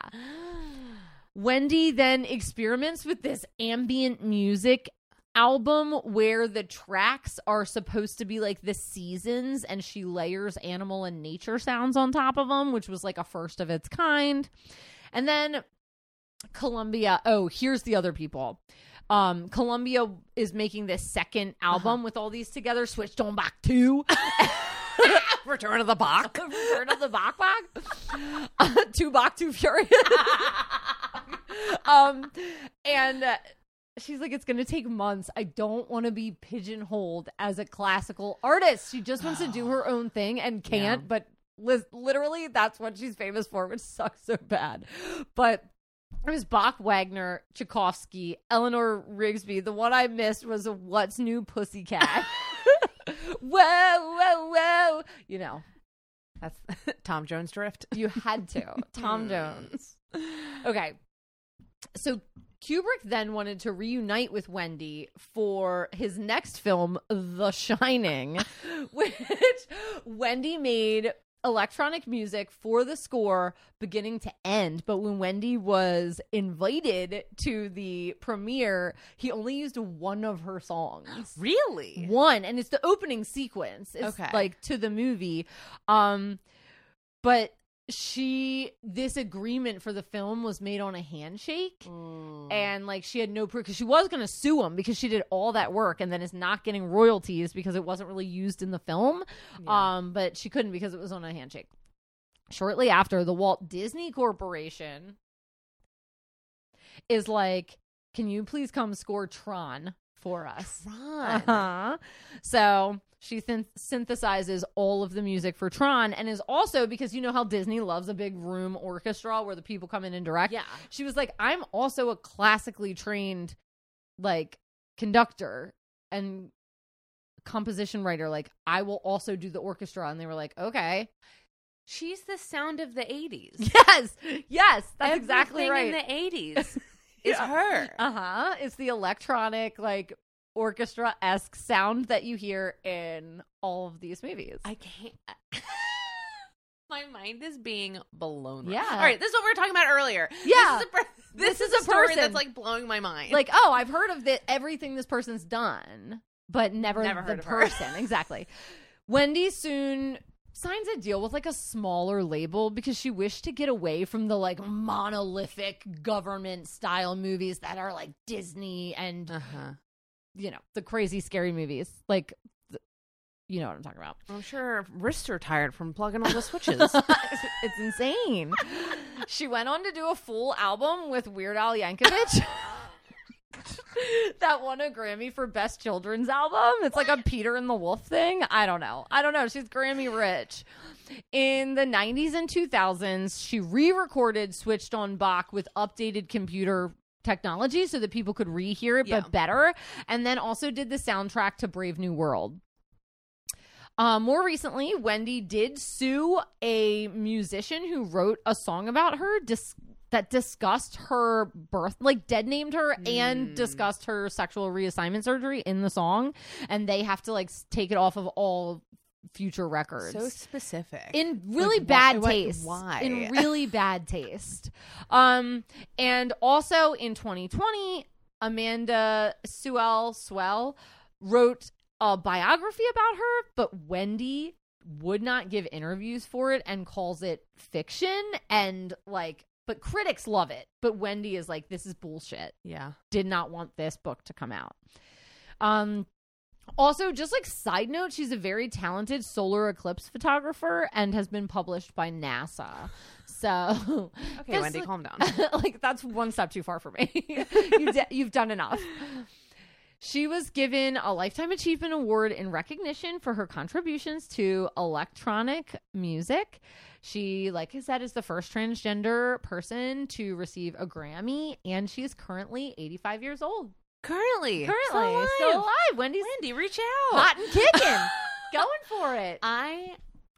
Speaker 1: Wendy then experiments with this ambient music album where the tracks are supposed to be like the seasons, and she layers animal and nature sounds on top of them, which was like a first of its kind. And then Columbia, oh, here's the other people. Um, Columbia is making this second album
Speaker 2: Uh-huh.
Speaker 1: with all these together, Switched on Bach two.
Speaker 2: Return of the Bach.
Speaker 1: Return of the Bach Bach. Uh, two Bach, two Furious. um, and uh, she's like, "It's going to take months. I don't want to be pigeonholed as a classical artist." She just wants to do her own thing and can't,
Speaker 2: Yeah.
Speaker 1: but li- literally that's what she's famous for, which sucks so bad. But it was Bach, Wagner, Tchaikovsky, Eleanor Rigsby. The one I missed was a What's New Pussycat. Whoa, whoa, whoa. You know.
Speaker 2: That's Tom Jones drift.
Speaker 1: You had to. Tom Jones. Okay. So Kubrick then wanted to reunite with Wendy for his next film, The Shining, which Wendy made electronic music for the score beginning to end. But when Wendy was invited to the premiere, he only used one of her songs.
Speaker 2: Really?
Speaker 1: One. And it's the opening sequence. It's
Speaker 2: Okay.
Speaker 1: like to the movie. Um, but she, this agreement for the film was made on a handshake.
Speaker 2: Mm.
Speaker 1: And like she had no proof because she was going to sue him because she did all that work and then is not getting royalties because it wasn't really used in the film.
Speaker 2: Yeah.
Speaker 1: Um, but she couldn't because it was on a handshake. Shortly after, the Walt Disney Corporation is like, can you please come score Tron for us?
Speaker 2: Tron.
Speaker 1: Uh-huh. So she synth- synthesizes all of the music for Tron and is also, because you know how Disney loves a big room orchestra where the people come in and direct.
Speaker 2: Yeah.
Speaker 1: She was like, I'm also a classically trained like conductor and composition writer. Like I will also do the orchestra. And they were like, okay.
Speaker 2: She's the sound of the eighties.
Speaker 1: Yes. Yes. That's exactly
Speaker 2: Everything
Speaker 1: right.
Speaker 2: in the eighties is
Speaker 1: Yeah.
Speaker 2: her.
Speaker 1: Uh-huh. It's the electronic like orchestra-esque sound that you hear in all of these movies.
Speaker 2: I can't. My mind is being blown.
Speaker 1: Yeah.
Speaker 2: All right. This is what we were talking about earlier.
Speaker 1: Yeah.
Speaker 2: This is a, per- this
Speaker 1: This
Speaker 2: is
Speaker 1: is
Speaker 2: a
Speaker 1: a
Speaker 2: story
Speaker 1: person.
Speaker 2: that's like blowing my mind.
Speaker 1: Like, oh, I've heard of the, everything this person's done, but never,
Speaker 2: Never
Speaker 1: the
Speaker 2: heard of her.
Speaker 1: person. Exactly. Wendy soon signs a deal with like a smaller label because she wished to get away from the like monolithic government style movies that are like Disney and,
Speaker 2: uh-huh.
Speaker 1: you know, the crazy scary movies. Like, th- you know what I'm talking about.
Speaker 2: I'm sure her wrists are tired from plugging all the switches.
Speaker 1: It's insane. She went on to do a full album with Weird Al Yankovic that won a Grammy for Best Children's Album. It's like a Peter and the Wolf thing. I don't know. I don't know. She's Grammy rich. In the nineties and two thousands, she re-recorded Switched on Bach with updated computer technology so that people could rehear it,
Speaker 2: Yeah.
Speaker 1: but better. And then also did the soundtrack to Brave New World. Uh, more recently, Wendy did sue a musician who wrote a song about her dis- that discussed her birth, like dead named her and
Speaker 2: Mm.
Speaker 1: discussed her sexual reassignment surgery in the song. And they have to like s- take it off of all future records.
Speaker 2: So specific.
Speaker 1: In really
Speaker 2: Like,
Speaker 1: bad
Speaker 2: why-
Speaker 1: taste.
Speaker 2: why?
Speaker 1: In really bad taste. Um, and also in twenty twenty, Amanda Sewell Swell wrote a biography about her, but Wendy would not give interviews for it and calls it fiction. And like, but critics love it. But Wendy is like, this is bullshit.
Speaker 2: yeah.
Speaker 1: Did not want this book to come out. Um, also, just like side note, she's a very talented solar eclipse photographer and has been published by NASA. So,
Speaker 2: Okay,
Speaker 1: this-
Speaker 2: Wendy, calm down.
Speaker 1: like that's one step too far for me. you d- you've done enough. She was given a Lifetime Achievement Award in recognition for her contributions to electronic music. She, like I said, is the first transgender person to receive a Grammy, and she's currently eighty-five years old.
Speaker 2: Currently.
Speaker 1: Currently,
Speaker 2: Still
Speaker 1: still
Speaker 2: alive.
Speaker 1: alive. Wendy's
Speaker 2: Wendy, reach out.
Speaker 1: hot and kicking, going for it.
Speaker 2: I.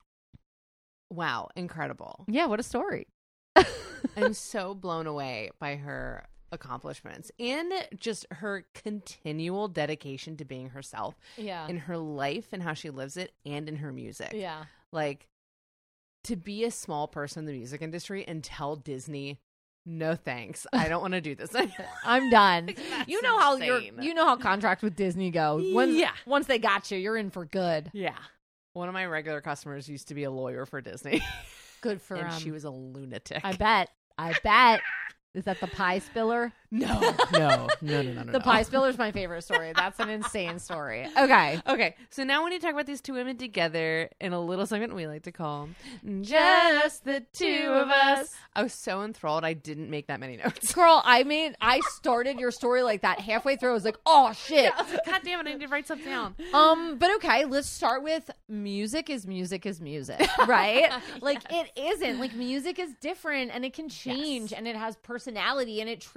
Speaker 2: Wow, incredible.
Speaker 1: Yeah, what a story.
Speaker 2: I'm so blown away by her accomplishments and just her continual dedication to being herself
Speaker 1: Yeah.
Speaker 2: in her life and how she lives it and in her music.
Speaker 1: Yeah.
Speaker 2: Like, to be a small person in the music industry and tell Disney, no thanks, I don't want to do this.
Speaker 1: I'm done.
Speaker 2: That's
Speaker 1: You know how you're
Speaker 2: insane.
Speaker 1: you know how contracts with Disney go. Once,
Speaker 2: Yeah.
Speaker 1: Once they got you, you're in for good.
Speaker 2: Yeah. One of my regular customers used to be a lawyer for Disney.
Speaker 1: Good for
Speaker 2: and
Speaker 1: um,
Speaker 2: she was a lunatic.
Speaker 1: I bet. I bet. Is that the pie spiller?
Speaker 2: No, no, no, no, no, no.
Speaker 1: The pie spiller is my favorite story. That's an insane story. Okay.
Speaker 2: Okay, so now when you talk about these two women together in a little segment we like to call
Speaker 1: Just the two of us.
Speaker 2: I was so enthralled I didn't make that many notes.
Speaker 1: Girl, I made I started your story like that halfway through. I was like, oh shit.
Speaker 2: I was like, God damn it, I need to write something down.
Speaker 1: Um, but okay, let's start with music is music is music, right? Like it isn't. Like music is different and it can change
Speaker 2: Yes.
Speaker 1: and it has personality and it triggers your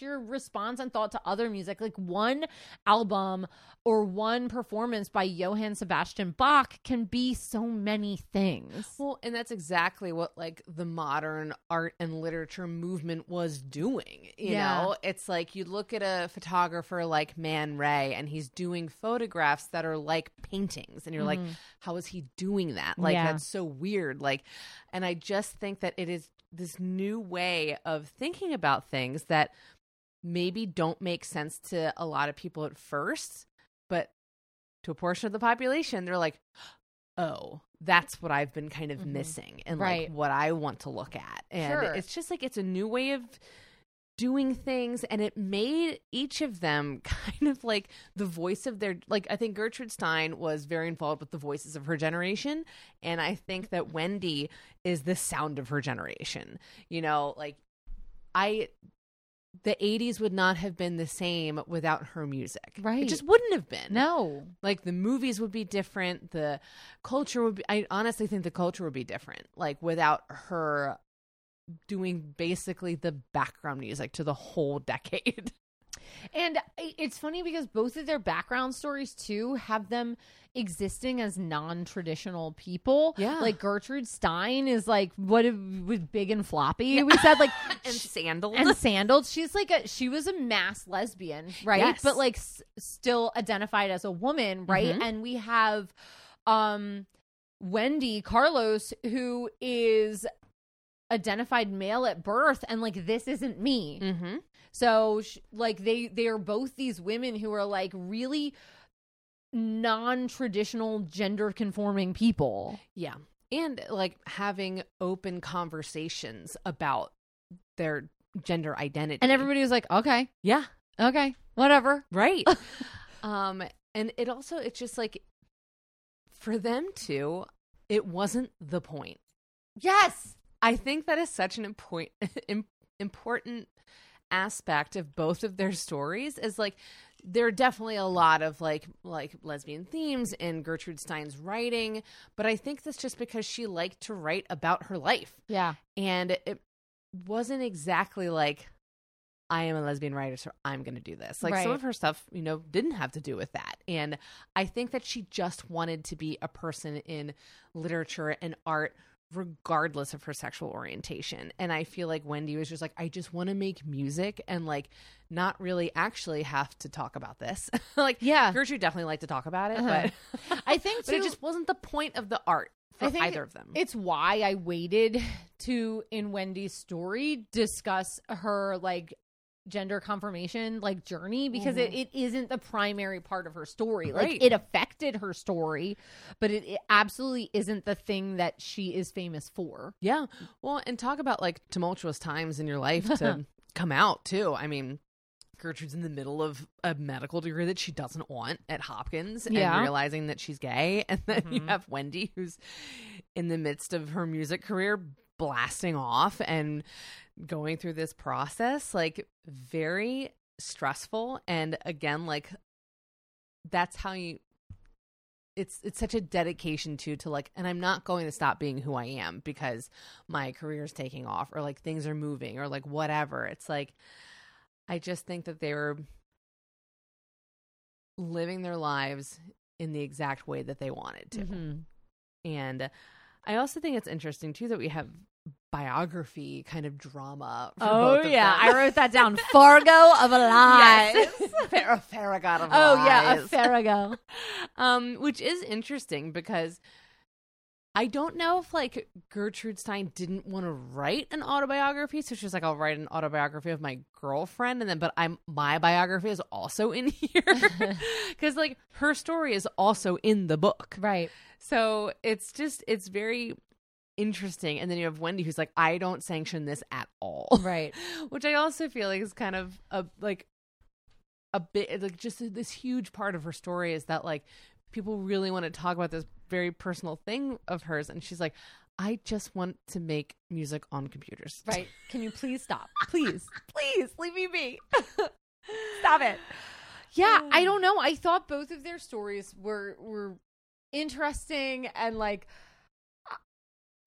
Speaker 1: your response and thought to other music. Like one album or one performance by Johann Sebastian Bach can be so many things.
Speaker 2: Well, and that's exactly what like the modern art and literature movement was doing. You
Speaker 1: Yeah.
Speaker 2: know, it's like you look at a photographer like Man Ray and he's doing photographs that are like paintings and you're like, how is he doing that? Like,
Speaker 1: Yeah.
Speaker 2: that's so weird. Like, and I just think that it is this new way of thinking about things that maybe don't make sense to a lot of people at first, but to a portion of the population, they're like, oh, that's what I've been kind of
Speaker 1: Mhm.
Speaker 2: missing and
Speaker 1: Right.
Speaker 2: like what I want to look at. And
Speaker 1: Sure.
Speaker 2: it's just like, it's a new way of doing things. And it made each of them kind of like the voice of their, like, I think Gertrude Stein was very involved with the voices of her generation. And I think that Wendy is the sound of her generation. You know, like I, the eighties would not have been the same without her music.
Speaker 1: Right.
Speaker 2: It just wouldn't have been.
Speaker 1: No.
Speaker 2: Like the movies would be different. The culture would be, I honestly think the culture would be different. Like without her doing basically the background music to the whole decade.
Speaker 1: And it's funny because both of their background stories too have them existing as non-traditional people.
Speaker 2: Yeah.
Speaker 1: Like Gertrude Stein is like what if- was big and floppy. We said like
Speaker 2: And sandals.
Speaker 1: and sandals. She's like a she was a mass lesbian, right?
Speaker 2: Yes.
Speaker 1: But like s- still identified as a woman, right?
Speaker 2: Mhm.
Speaker 1: And we have um Wendy Carlos, who is identified male at birth, and like this isn't me.
Speaker 2: Mm-hmm.
Speaker 1: So sh- like they they are both these women who are like really non-traditional gender conforming people.
Speaker 2: Yeah. And like having open conversations about their gender identity.
Speaker 1: And everybody was like, okay,
Speaker 2: Yeah.
Speaker 1: okay, whatever.
Speaker 2: Right. um, and it also, it's just like for them too, it wasn't the point.
Speaker 1: Yes.
Speaker 2: I think that is such an important important aspect of both of their stories. Is like there are definitely a lot of like like lesbian themes in Gertrude Stein's writing, but I think that's just because she liked to write about her life,
Speaker 1: Yeah.
Speaker 2: and it wasn't exactly like I am a lesbian writer, so I'm going to do this. Like some
Speaker 1: Right.
Speaker 2: of her stuff, you know, didn't have to do with that, and I think that she just wanted to be a person in literature and art regardless of her sexual orientation. And I feel like Wendy was just like, I just want to make music and like not really actually have to talk about this. Like,
Speaker 1: Yeah.
Speaker 2: Gertrude definitely liked to talk about it,
Speaker 1: Uh-huh.
Speaker 2: but
Speaker 1: I think
Speaker 2: but it
Speaker 1: too-
Speaker 2: just wasn't the point of the art for
Speaker 1: I think
Speaker 2: either of them.
Speaker 1: It's why I waited to, in Wendy's story, discuss her like gender confirmation like journey, because it, it isn't the primary part of her story. Like
Speaker 2: Right.
Speaker 1: it affected her story, but it, it absolutely isn't the thing that she is famous for.
Speaker 2: Yeah. Well, and talk about like tumultuous times in your life to come out too. I mean, Gertrude's in the middle of a medical degree that she doesn't want at Hopkins
Speaker 1: Yeah.
Speaker 2: and realizing that she's gay. And then you
Speaker 1: Mhm.
Speaker 2: have Wendy, who's in the midst of her music career, blasting off and going through this process, like very stressful. And again, like that's how you, it's it's such a dedication to to like, and I'm not going to stop being who I am because my career is taking off or like things are moving or like whatever. It's like I just think that they were living their lives in the exact way that they wanted to.
Speaker 1: Mhm.
Speaker 2: And I also think it's interesting too that we have biography kind of drama for
Speaker 1: Oh
Speaker 2: both of
Speaker 1: yeah,
Speaker 2: them.
Speaker 1: I wrote that down. Fargo of Alive.
Speaker 2: Yes. Farrah Farragut of
Speaker 1: Oh yeah, a
Speaker 2: Lies.
Speaker 1: Farrago.
Speaker 2: um, which is interesting because I don't know if like Gertrude Stein didn't want to write an autobiography, so she's like, I'll write an autobiography of my girlfriend, and then but I'm my biography is also in here because like her story is also in the book,
Speaker 1: Right.
Speaker 2: so it's just it's very interesting. And then you have Wendy who's like, I don't sanction this at all,
Speaker 1: Right.
Speaker 2: which I also feel like is kind of a like a bit like just this huge part of her story is that like people really want to talk about this very personal thing of hers, and she's like, I just want to make music on computers.
Speaker 1: Right. Can you please stop? Please. Please leave me be. Stop it. Yeah, I don't know. I thought both of their stories were were interesting, and like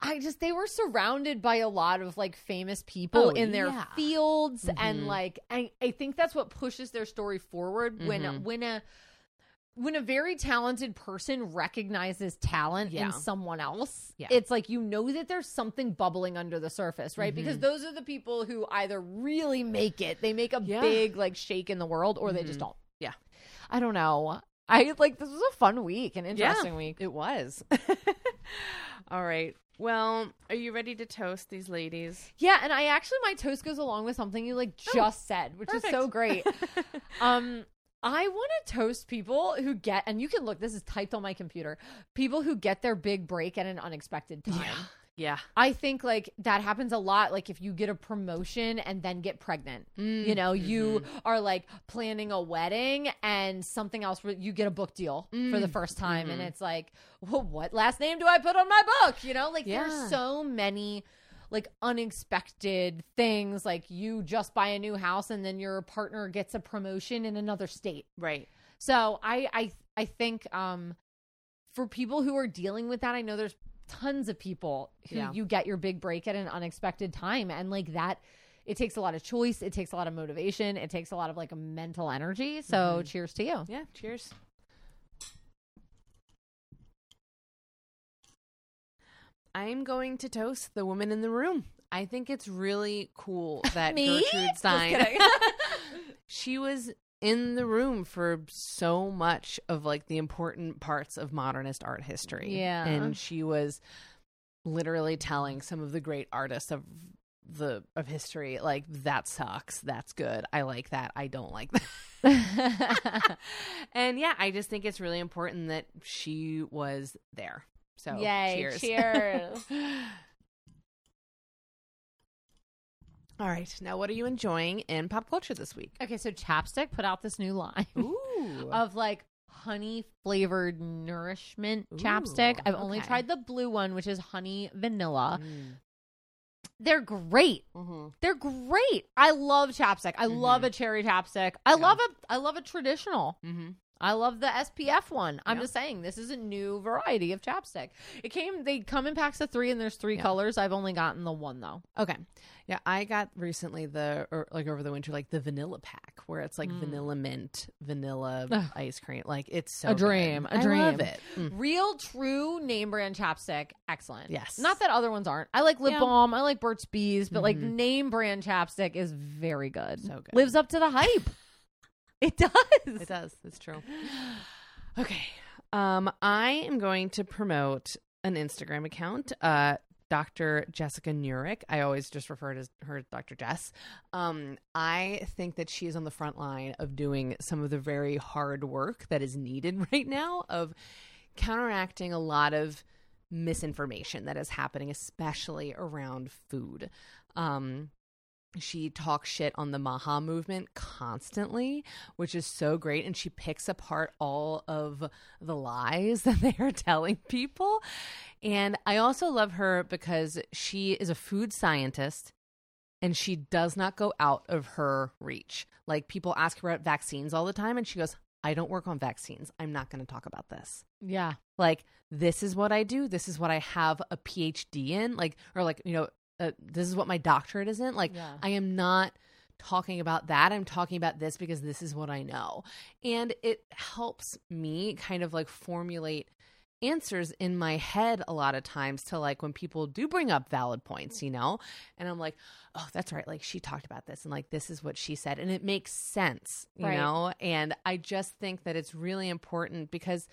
Speaker 1: I just, they were surrounded by a lot of like famous people
Speaker 2: Oh,
Speaker 1: in their
Speaker 2: yeah.
Speaker 1: fields.
Speaker 2: Mhm.
Speaker 1: And like, I, I think that's what pushes their story forward when,
Speaker 2: Mhm.
Speaker 1: when a, when a very talented person recognizes talent
Speaker 2: Yeah.
Speaker 1: in someone else,
Speaker 2: Yeah.
Speaker 1: it's like, you know that there's something bubbling under the surface, right?
Speaker 2: Mhm.
Speaker 1: Because those are the people who either really make it, they make a
Speaker 2: Yeah.
Speaker 1: big like shake in the world, or they just
Speaker 2: Mhm.
Speaker 1: don't.
Speaker 2: Yeah.
Speaker 1: I don't know. I like, this was a fun week, an interesting
Speaker 2: Yeah,
Speaker 1: week.
Speaker 2: It was. All right. Well, are you ready to toast these ladies?
Speaker 1: Yeah, and I actually, my toast goes along with something you like just said, which
Speaker 2: perfect.
Speaker 1: is so great. um, I want to toast people who get, and you can look, this is typed on my computer, people who get their big break at an unexpected time.
Speaker 2: Yeah. Yeah.
Speaker 1: I think like that happens a lot. Like if you get a promotion and then get pregnant,
Speaker 2: Mm,
Speaker 1: you know, you
Speaker 2: mhm.
Speaker 1: are like planning a wedding and something else, you get a book deal for the
Speaker 2: Mm,
Speaker 1: first time. And
Speaker 2: mhm.
Speaker 1: it's like, well, what last name do I put on my book? You know, like
Speaker 2: Yeah.
Speaker 1: there's so many like unexpected things. Like you just buy a new house and then your partner gets a promotion in another state.
Speaker 2: Right.
Speaker 1: So I, I, I think, um, for people who are dealing with that, I know there's tons of people who
Speaker 2: Yeah.
Speaker 1: you get your big break at an unexpected time. And like that, it takes a lot of choice. It takes a lot of motivation. It takes a lot of like mental energy. So
Speaker 2: Mhm.
Speaker 1: cheers to you.
Speaker 2: Yeah. Cheers. I'm going to toast the woman in the room. I think it's really cool that
Speaker 1: Me?
Speaker 2: Gertrude
Speaker 1: Just
Speaker 2: Stein,
Speaker 1: kidding.
Speaker 2: she was in the room for so much of like the important parts of modernist art history.
Speaker 1: Yeah.
Speaker 2: And she was literally telling some of the great artists of the of history, like, that sucks, that's good, I like that, I don't like that. And yeah, I just think it's really important that she was there. So
Speaker 1: Yay,
Speaker 2: cheers.
Speaker 1: cheers.
Speaker 2: All right, now what are you enjoying in pop culture this week?
Speaker 1: Okay, so Chapstick put out this new line
Speaker 2: Ooh.
Speaker 1: of like honey flavored nourishment
Speaker 2: Ooh,
Speaker 1: chapstick. I've only
Speaker 2: okay.
Speaker 1: tried the blue one, which is honey vanilla.
Speaker 2: Mm.
Speaker 1: They're great.
Speaker 2: Mm-hmm.
Speaker 1: They're great. I love chapstick. I love a cherry chapstick. I
Speaker 2: Yeah.
Speaker 1: love a I love a traditional.
Speaker 2: Mm-hmm.
Speaker 1: I love the S P F one. I'm
Speaker 2: Yeah.
Speaker 1: just saying, this is a new variety of chapstick. It came, they come in packs of three, and there's three
Speaker 2: Yeah.
Speaker 1: colors. I've only gotten the one though.
Speaker 2: Okay. Yeah, I got recently the, or like over the winter, like the vanilla pack where it's like
Speaker 1: Mm.
Speaker 2: vanilla mint, vanilla
Speaker 1: Ugh.
Speaker 2: ice cream. Like, it's so
Speaker 1: A dream,
Speaker 2: good.
Speaker 1: a dream.
Speaker 2: I love it. Mm.
Speaker 1: Real, true name brand chapstick. Excellent.
Speaker 2: Yes.
Speaker 1: Not that other ones aren't. I like lip
Speaker 2: Yeah.
Speaker 1: balm. I like Burt's Bees, but like
Speaker 2: Mhm.
Speaker 1: name brand chapstick is very good.
Speaker 2: So good.
Speaker 1: Lives up to the hype. It does.
Speaker 2: It does. It's true. Okay. Um, I am going to promote an Instagram account, uh, Doctor Jessica Nurick. I always just refer to her as Doctor Jess. Um, I think that she is on the front line of doing some of the very hard work that is needed right now of counteracting a lot of misinformation that is happening, especially around food. Um, She talks shit on the Maha movement constantly, which is so great. And she picks apart all of the lies that they are telling people. And I also love her because she is a food scientist and she does not go out of her reach. Like, people ask her about vaccines all the time and she goes, I don't work on vaccines. I'm not going to talk about this.
Speaker 1: Yeah.
Speaker 2: Like, this is what I do. This is what I have a P H D in. Like, or like, you know, Uh, this is what my doctorate is in. Like,
Speaker 1: Yeah.
Speaker 2: I am not talking about that. I'm talking about this because this is what I know. And it helps me kind of like formulate answers in my head a lot of times to like when people do bring up valid points, you know, and I'm like, oh, that's right. Like, she talked about this and like, this is what she said. And it makes sense, you
Speaker 1: Right.
Speaker 2: know, and I just think that it's really important because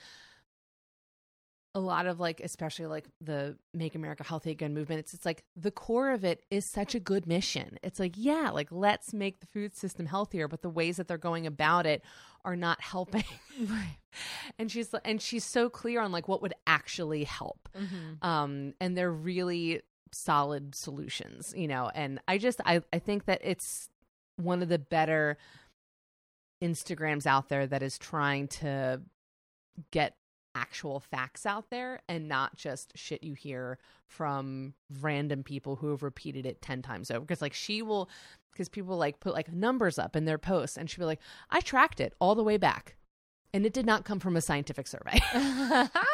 Speaker 2: a lot of like, especially like the Make America Healthy Again movement, it's it's like the core of it is such a good mission. It's like, yeah, like, let's make the food system healthier, but the ways that they're going about it are not helping.
Speaker 1: Right.
Speaker 2: And she's and she's so clear on like what would actually help.
Speaker 1: Mm-hmm.
Speaker 2: Um, and they're really solid solutions, you know. And I just I, I think that it's one of the better Instagrams out there that is trying to get actual facts out there and not just shit you hear from random people who have repeated it ten times over. Because like she will, because people like put like numbers up in their posts and she'll be like, I tracked it all the way back and it did not come from a scientific survey.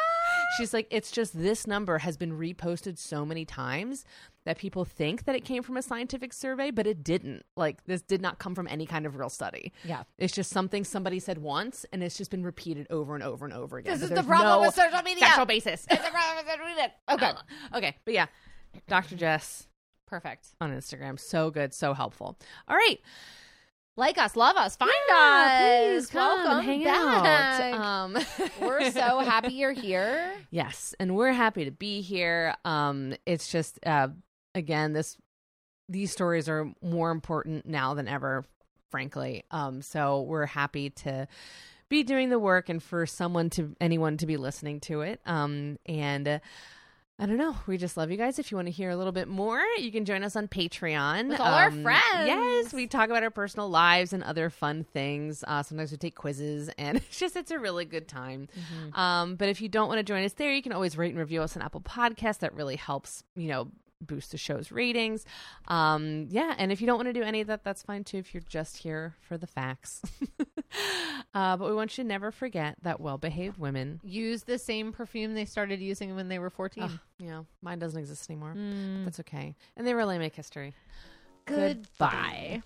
Speaker 2: She's like, it's just this number has been reposted so many times that people think that it came from a scientific survey, but it didn't. Like, this did not come from any kind of real study.
Speaker 1: Yeah.
Speaker 2: It's just something somebody said once, and it's just been repeated over and over and over again.
Speaker 1: This is
Speaker 2: But
Speaker 1: the
Speaker 2: there's
Speaker 1: problem
Speaker 2: no
Speaker 1: with social media.
Speaker 2: factual basis.
Speaker 1: It's the problem with social media. Okay.
Speaker 2: Okay, but yeah, Doctor Jess
Speaker 1: Perfect.
Speaker 2: on Instagram. So good, so helpful. All right.
Speaker 1: Like us, love us, find
Speaker 2: Yeah,
Speaker 1: us.
Speaker 2: please come
Speaker 1: Welcome
Speaker 2: hang
Speaker 1: back.
Speaker 2: out. Um,
Speaker 1: We're so happy you're here.
Speaker 2: yes, and we're happy to be here. Um, it's just, uh, again, this these stories are more important now than ever, frankly. Um, so we're happy to be doing the work and for someone to anyone to be listening to it. Um, and uh, I don't know. We just love you guys. If you want to hear a little bit more, you can join us on Patreon.
Speaker 1: With all our
Speaker 2: Um,
Speaker 1: friends.
Speaker 2: Yes, we talk about our personal lives and other fun things. Uh, sometimes we take quizzes, and it's just, it's a really good time.
Speaker 1: Mm-hmm.
Speaker 2: Um, but if you don't want to join us there, you can always rate and review us on Apple Podcasts. That really helps, you know, boost the show's ratings. Um, yeah, and if you don't want to do any of that, that's fine too if you're just here for the facts. uh, but we want you to never forget that well-behaved women
Speaker 1: Use the same perfume they started using when they were fourteen.
Speaker 2: Ugh, you know, mine doesn't exist anymore.
Speaker 1: Mm.
Speaker 2: That's okay. And they really make history.
Speaker 1: Goodbye.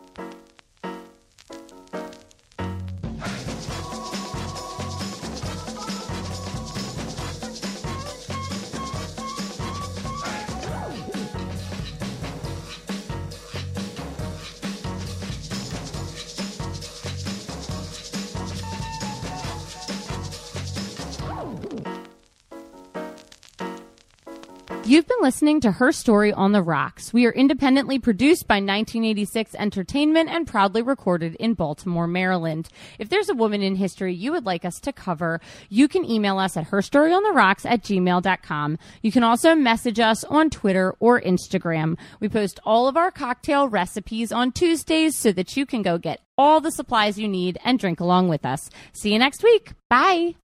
Speaker 1: You've been listening to Her Story on the Rocks. We are independently produced by nineteen eighty-six Entertainment and proudly recorded in Baltimore, Maryland. If there's a woman in history you would like us to cover, you can email us at herstoryontherocks at gmail dot com. You can also message us on Twitter or Instagram. We post all of our cocktail recipes on Tuesdays so that you can go get all the supplies you need and drink along with us. See you next week. Bye.